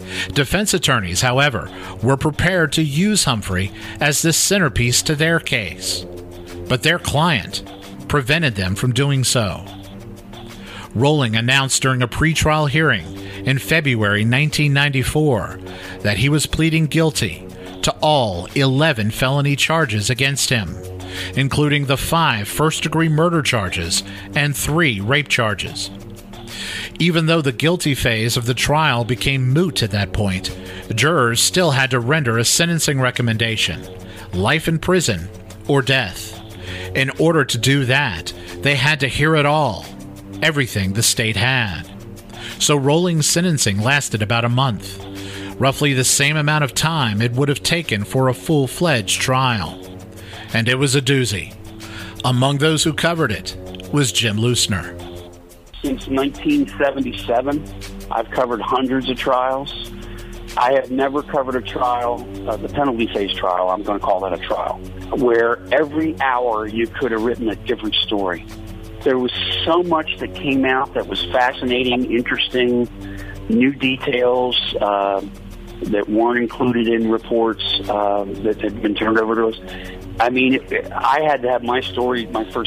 Speaker 1: Defense attorneys, however, were prepared to use Humphrey as the centerpiece to their case, but their client prevented them from doing so. Rolling announced during a pretrial hearing in February 1994 that he was pleading guilty to all 11 felony charges against him, including the 5 first-degree murder charges and 3 rape charges. Even though the guilty phase of the trial became moot at that point, jurors still had to render a sentencing recommendation: life in prison or death. In order to do that, they had to hear it all, everything the state had. So Rolling's sentencing lasted about a month, roughly the same amount of time it would have taken for a full-fledged trial. And it was a doozy. Among those who covered it was Jim Leusner.
Speaker 9: Since 1977, I've covered hundreds of trials. I have never covered a trial, the penalty phase trial, I'm going to call that a trial, where every hour you could have written a different story. There was so much that came out that was fascinating, interesting, new details that weren't included in reports that had been turned over to us. I mean, I had to have my story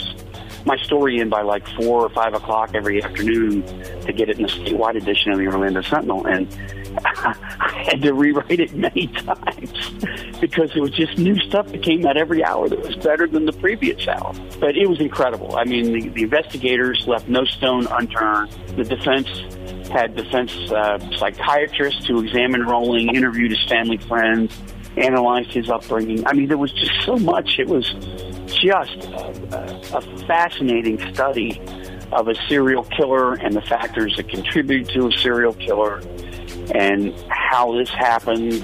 Speaker 9: in by like 4 or 5 o'clock every afternoon to get it in the statewide edition of the Orlando Sentinel, and I had to rewrite it many times because it was just new stuff that came out every hour that was better than the previous hour. But it was incredible. I mean, the investigators left no stone unturned. The defense had psychiatrists who examined Rolling, interviewed his family friends, analyzed his upbringing. I mean, there was just so much. It was just a fascinating study of a serial killer and the factors that contribute to a serial killer and how this happened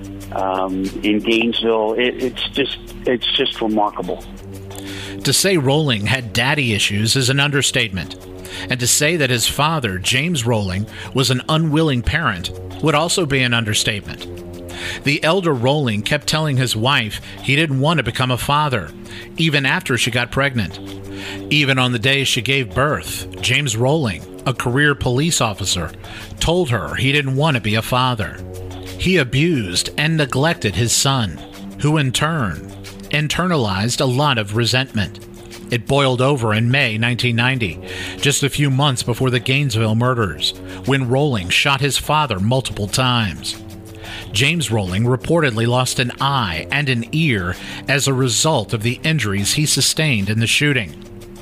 Speaker 9: in Gainesville. It's just remarkable.
Speaker 1: To say Rolling had daddy issues is an understatement. And to say that his father, James Rolling, was an unwilling parent would also be an understatement. The elder Rolling kept telling his wife he didn't want to become a father, even after she got pregnant. Even on the day she gave birth, James Rolling, a career police officer, told her he didn't want to be a father. He abused and neglected his son, who in turn internalized a lot of resentment. It boiled over in May 1990, just a few months before the Gainesville murders, when Rolling shot his father multiple times. James Rolling reportedly lost an eye and an ear as a result of the injuries he sustained in the shooting.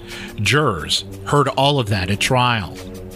Speaker 1: Jurors heard all of that at trial.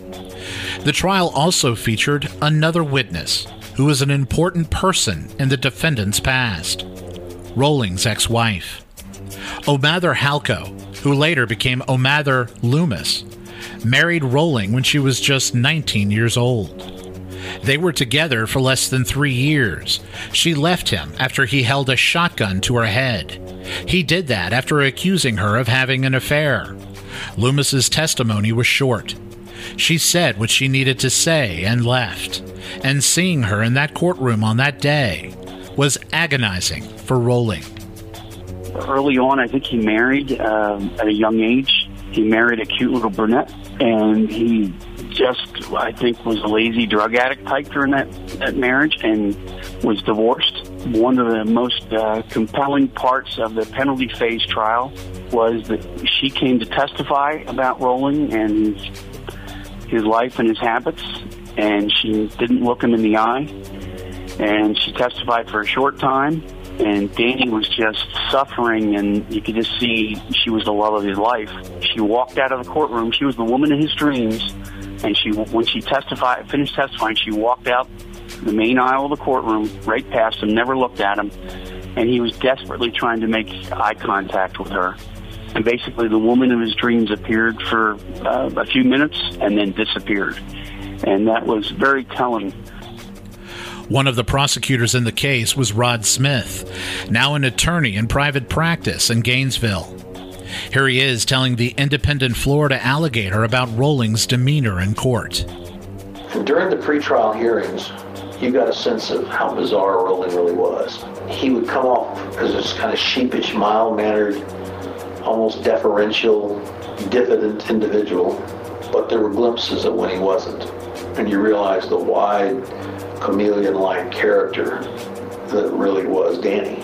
Speaker 1: The trial also featured another witness who was an important person in the defendant's past: Rolling's ex-wife. Omather Halco, who later became Omather Loomis, married Rolling when she was just 19 years old. They were together for less than 3 years. She left him after he held a shotgun to her head. He did that after accusing her of having an affair. Loomis's testimony was short. She said what she needed to say and left. And seeing her in that courtroom on that day was agonizing for Rolling.
Speaker 9: Early on, I think he married at a young age. He married a cute little brunette, and he just, I think, was a lazy drug addict type during that marriage and was divorced. One of the most compelling parts of the penalty phase trial was that she came to testify about Rolling and his life and his habits, and she didn't look him in the eye, and she testified for a short time, and Danny was just suffering, and you could just see she was the love of his life. She walked out of the courtroom. She was the woman of his dreams, and when she finished testifying, she walked out the main aisle of the courtroom, right past him, never looked at him, and he was desperately trying to make eye contact with her. And basically, the woman of his dreams appeared for a few minutes and then disappeared. And that was very telling.
Speaker 1: One of the prosecutors in the case was Rod Smith, now an attorney in private practice in Gainesville. Here he is telling the Independent Florida Alligator about Rolling's demeanor in court.
Speaker 13: During the pretrial hearings, you got a sense of how bizarre Rolling really was. He would come off as this kind of sheepish, mild-mannered, almost deferential, diffident individual, but there were glimpses of when he wasn't. And you realize the wide chameleon-like character that really was Danny.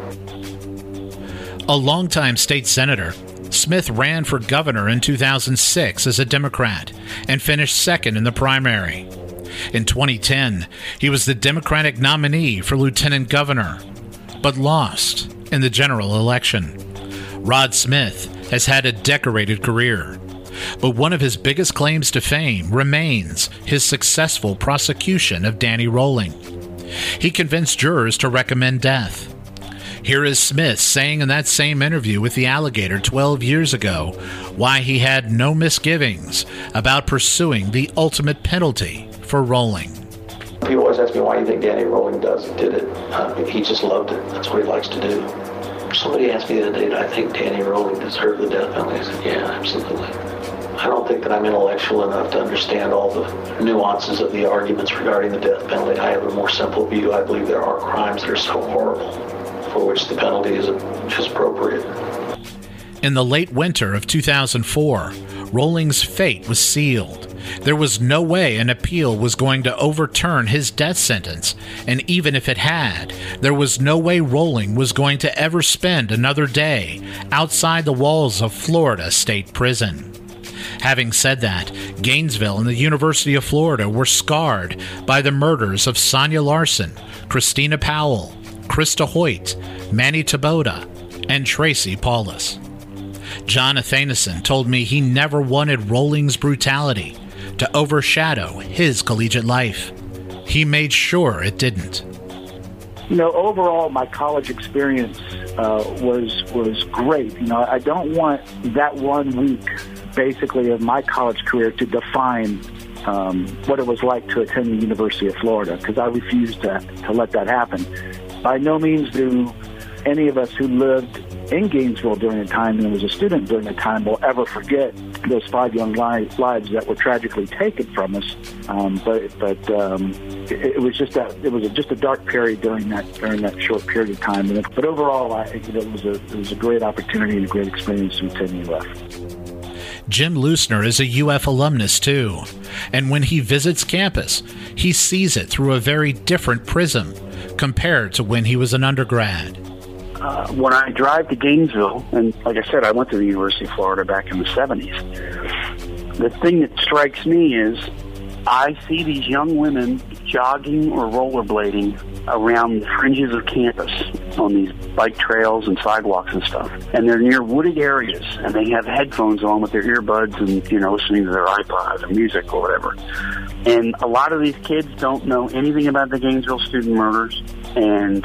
Speaker 1: A longtime state senator, Smith ran for governor in 2006 as a Democrat and finished second in the primary. In 2010, he was the Democratic nominee for lieutenant governor, but lost in the general election. Rod Smith has had a decorated career, but one of his biggest claims to fame remains his successful prosecution of Danny Rolling. He convinced jurors to recommend death. Here is Smith saying in that same interview with the Alligator 12 years ago why he had no misgivings about pursuing the ultimate penalty for Rolling.
Speaker 13: People always ask me, why do you think Danny Rolling did it? He just loved it. That's what he likes to do. Somebody asked me the other day, I think Danny Rolling deserved the death penalty. I said, yeah, absolutely. I don't think that I'm intellectual enough to understand all the nuances of the arguments regarding the death penalty. I have a more simple view. I believe there are crimes that are so horrible for which the penalty is appropriate.
Speaker 1: In the late winter of 2004, Rolling's fate was sealed. There was no way an appeal was going to overturn his death sentence, and even if it had, there was no way Rolling was going to ever spend another day outside the walls of Florida State Prison. Having said that, Gainesville and the University of Florida were scarred by the murders of Sonia Larson, Christina Powell, Krista Hoyt, Manny Taboda, and Tracy Paulus. John Athanasson told me he never wanted Rolling's brutality to overshadow his collegiate life. He made sure it didn't.
Speaker 8: You know, overall, my college experience was great. You know, I don't want that 1 week, basically, of my college career to define what it was like to attend the University of Florida, because I refused to let that happen. By no means do any of us who lived in Gainesville during the time and was a student during the time will ever forget those 5 young lives that were tragically taken from us. It was just a dark period during that short period of time. But overall, it was a great opportunity and a great experience to attend UF.
Speaker 1: Jim Lusner is a UF alumnus too, and when he visits campus, he sees it through a very different prism compared to when he was an undergrad.
Speaker 9: When I drive to Gainesville, and like I said, I went to the University of Florida back in the 70s, the thing that strikes me is I see these young women jogging or rollerblading around the fringes of campus on these bike trails and sidewalks and stuff. And they're near wooded areas, and they have headphones on with their earbuds and, listening to their iPod or music or whatever. And a lot of these kids don't know anything about the Gainesville student murders. And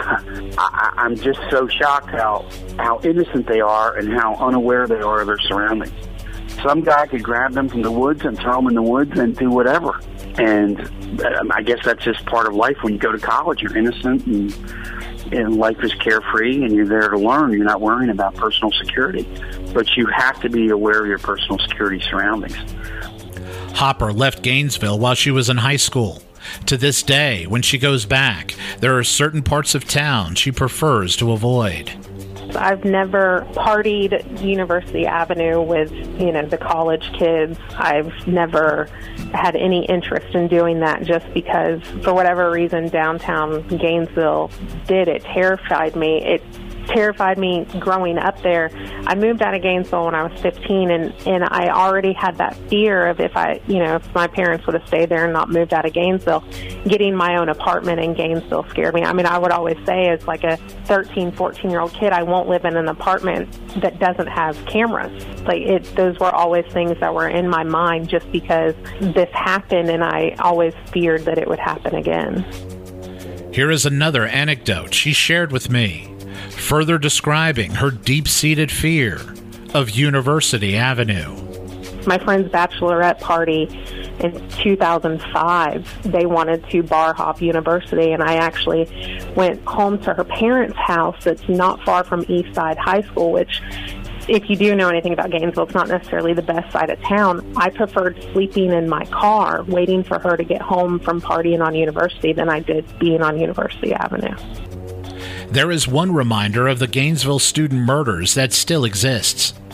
Speaker 9: I'm just so shocked how innocent they are and how unaware they are of their surroundings. Some guy could grab them from the woods and throw them in the woods and do whatever. And I guess that's just part of life. When you go to college, you're innocent and life is carefree and you're there to learn. You're not worrying about personal security. But you have to be aware of your personal security surroundings.
Speaker 1: Hopper left Gainesville while she was in high school. To this day, when she goes back, there are certain parts of town she prefers to avoid.
Speaker 10: I've never partied University Avenue with, the college kids. I've never had any interest in doing that just because, for whatever reason, downtown Gainesville it terrified me. It terrified me growing up there. I moved out of Gainesville when I was 15, and I already had that fear of if my parents would have stayed there and not moved out of Gainesville, getting my own apartment in Gainesville scared me. I mean, I would always say as like a 13, 14-year-old kid, I won't live in an apartment that doesn't have cameras. Those were always things that were in my mind just because this happened, and I always feared that it would happen again.
Speaker 1: Here is another anecdote she shared with me, further describing her deep-seated fear of University Avenue.
Speaker 10: My friend's bachelorette party in 2005, they wanted to bar hop University, and I actually went home to her parents' house that's not far from East Side High School, which, if you do know anything about Gainesville, it's not necessarily the best side of town. I preferred sleeping in my car, waiting for her to get home from partying on University, than I did being on University Avenue.
Speaker 1: There is one reminder of the Gainesville student murders that still exists.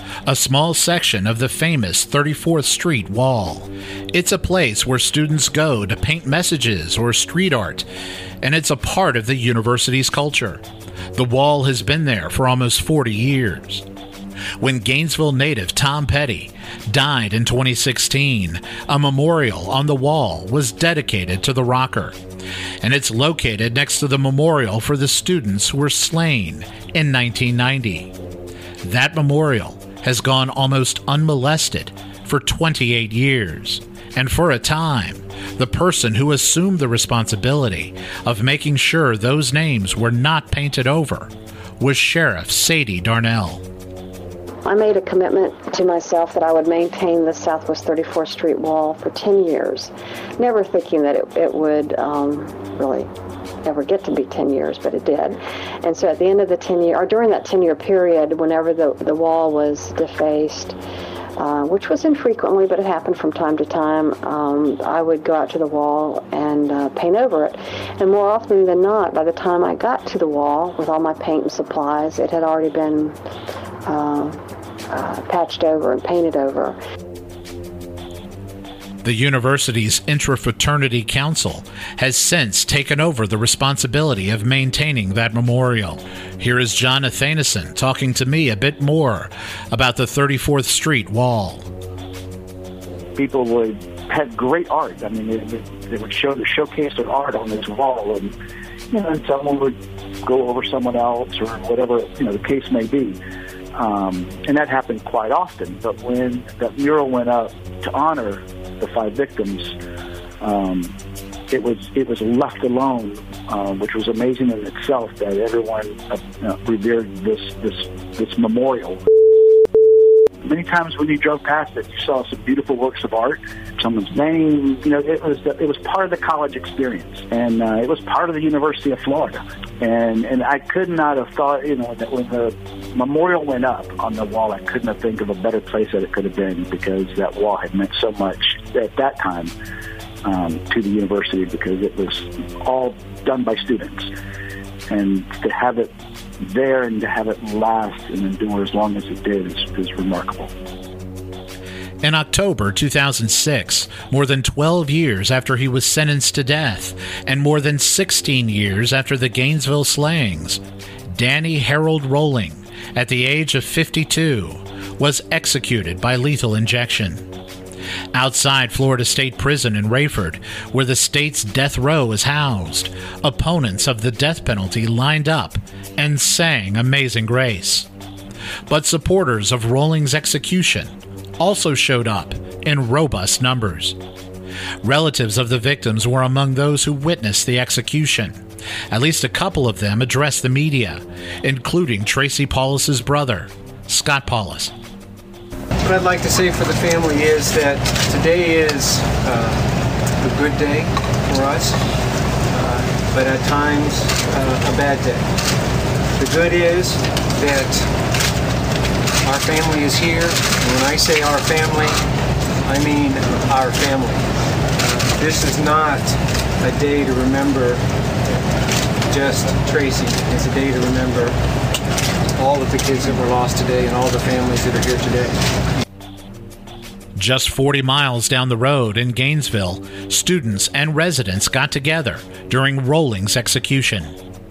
Speaker 1: a small section of the famous 34th Street Wall. It's a place where students go to paint messages or street art, and it's a part of the university's culture. The wall has been there for almost 40 years. When Gainesville native Tom Petty died in 2016, a memorial on the wall was dedicated to the rocker, and it's located next to the memorial for the students who were slain in 1990. That memorial has gone almost unmolested for 28 years, and for a time, the person who assumed the responsibility of making sure those names were not painted over was Sheriff Sadie Darnell.
Speaker 7: I made a commitment to myself that I would maintain the Southwest 34th Street Wall for 10 years, never thinking that it would really ever get to be 10 years, but it did. And so at the end of the 10-year, or during that 10-year period, whenever the wall was defaced, which was infrequently, but it happened from time to time, I would go out to the wall and paint over it. And more often than not, by the time I got to the wall with all my paint and supplies, it had already been patched over and painted over.
Speaker 1: The university's Intrafraternity Council has since taken over the responsibility of maintaining that memorial. Here is John Athanasson talking to me a bit more about the 34th Street Wall.
Speaker 8: People would have great art. I mean, they would showcase their art on this wall, and and someone would go over someone else or whatever the case may be. And that happened quite often. But when that mural went up to honor the 5 victims, it was left alone, which was amazing in itself that everyone revered this memorial. Many times when you drove past it, you saw some beautiful works of art, someone's name. It was part of the college experience, and it was part of the University of Florida. And I could not have thought, that when the memorial went up on the wall, I couldn't have think of a better place that it could have been, because that wall had meant so much at that time to the university, because it was all done by students. And to have it there and to have it last and endure as long as it did is remarkable.
Speaker 1: In October 2006, more than 12 years after he was sentenced to death, and more than 16 years after the Gainesville slayings, Danny Harold Rolling, at the age of 52, was executed by lethal injection. Outside Florida State Prison in Rayford, where the state's death row is housed, opponents of the death penalty lined up and sang Amazing Grace. But supporters of Rolling's execution also showed up in robust numbers. Relatives of the victims were among those who witnessed the execution. At least a couple of them addressed the media, including Tracy Paulus's brother, Scott Paulus.
Speaker 14: What I'd like to say for the family is that today is a good day for us, but at times a bad day. The good is that our family is here, and when I say our family, I mean our family. This is not a day to remember just Tracy. It's a day to remember all of the kids that were lost today and all the families that are here today.
Speaker 1: Just 40 miles down the road in Gainesville, students and residents got together during Rolling's execution.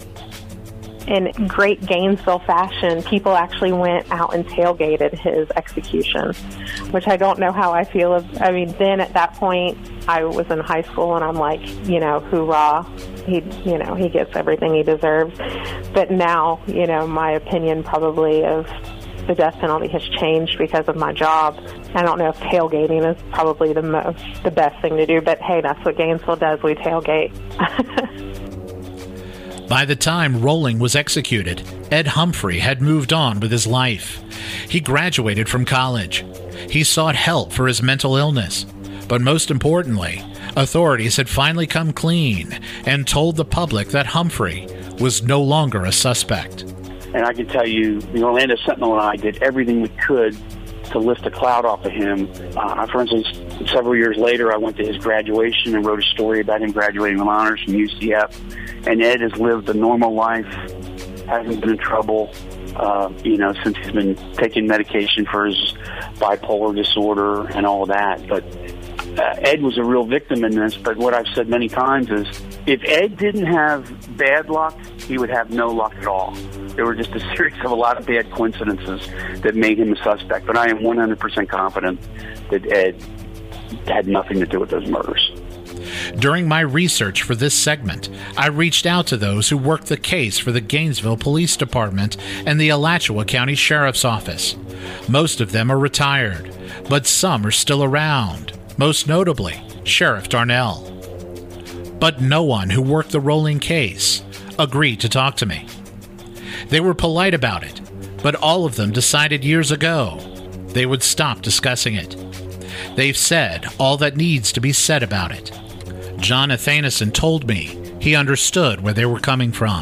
Speaker 10: In great Gainesville fashion, people actually went out and tailgated his execution, which I don't know how I feel. Then at that point, I was in high school, and I'm like, hoorah, he gets everything he deserves. But now, my opinion probably of the death penalty has changed because of my job. I don't know if tailgating is probably the best thing to do, but hey, that's what Gainesville does. We tailgate.
Speaker 1: By the time Rolling was executed, Ed Humphrey had moved on with his life. He graduated from college. He sought help for his mental illness. But most importantly, authorities had finally come clean and told the public that Humphrey was no longer a suspect.
Speaker 9: And I can tell you, the Orlando Sentinel and I did everything we could to lift a cloud off of him. For instance, several years later, I went to his graduation and wrote a story about him graduating with honors from UCF. And Ed has lived a normal life, hasn't been in trouble. since he's been taking medication for his bipolar disorder and all of that. But Ed was a real victim in this. But what I've said many times is, if Ed didn't have bad luck, he would have no luck at all. There were just a series of a lot of bad coincidences that made him a suspect. But I am 100% confident that Ed had nothing to do with those murders.
Speaker 1: During my research for this segment, I reached out to those who worked the case for the Gainesville Police Department and the Alachua County Sheriff's Office. Most of them are retired, but some are still around, most notably Sheriff Darnell. But no one who worked the rolling case agreed to talk to me. They were polite about it, but all of them decided years ago they would stop discussing it. They've said all that needs to be said about it. John Athanasson told me he understood where they were coming from.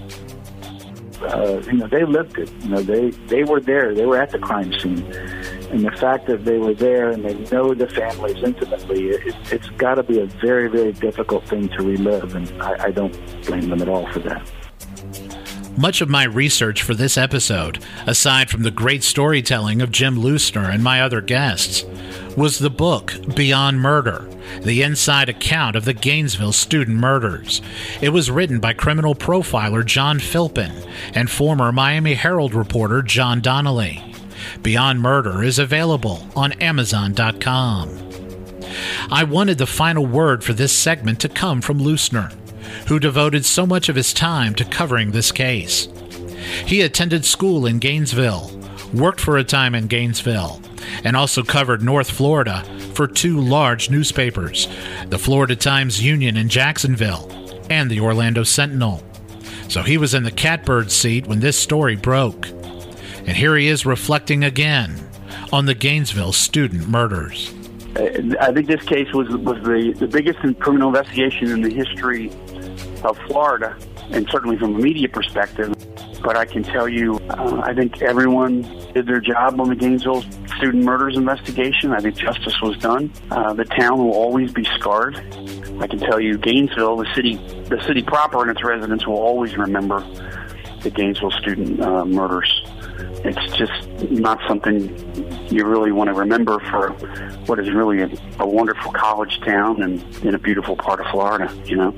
Speaker 8: They lived it. They were there. They were at the crime scene. And the fact that they were there and they know the families intimately, it's got to be a very, very difficult thing to relive. And I don't blame them at all for that.
Speaker 1: Much of my research for this episode, aside from the great storytelling of Jim Leusner and my other guests, was the book Beyond Murder, the inside account of the Gainesville student murders. It was written by criminal profiler John Philpin and former Miami Herald reporter John Donnelly. Beyond Murder is available on Amazon.com. I wanted the final word for this segment to come from Leusner, who devoted so much of his time to covering this case. He attended school in Gainesville, worked for a time in Gainesville, and also covered North Florida for two large newspapers, the Florida Times-Union in Jacksonville and the Orlando Sentinel. So he was in the catbird seat when this story broke. And here he is reflecting again on the Gainesville student murders.
Speaker 9: I think this case was the biggest criminal investigation in the history of Florida, and certainly from a media perspective. But I can tell you, I think everyone did their job on the Gainesville student murders investigation. I think justice was done. The town will always be scarred. I can tell you, Gainesville, the city proper and its residents will always remember the Gainesville student murders. It's just not something you really want to remember for what is really a wonderful college town and in a beautiful part of Florida,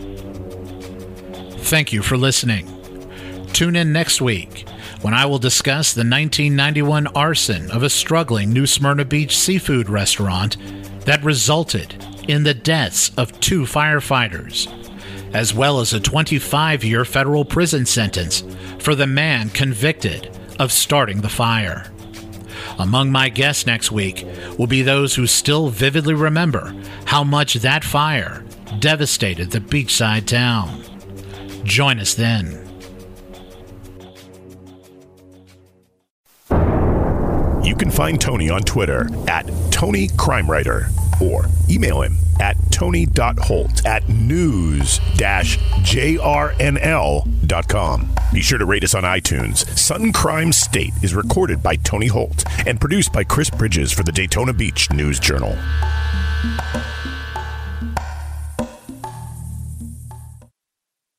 Speaker 1: Thank you for listening. Tune in next week when I will discuss the 1991 arson of a struggling New Smyrna Beach seafood restaurant that resulted in the deaths of 2 firefighters, as well as a 25-year federal prison sentence for the man convicted of starting the fire. Among my guests next week will be those who still vividly remember how much that fire devastated the beachside town. Join us then.
Speaker 15: You can find Tony on Twitter at TonyCrimeWriter or email him at tony.holt@news-jrnl.com. Be sure to rate us on iTunes. Sun Crime State is recorded by Tony Holt and produced by Chris Bridges for the Daytona Beach News Journal.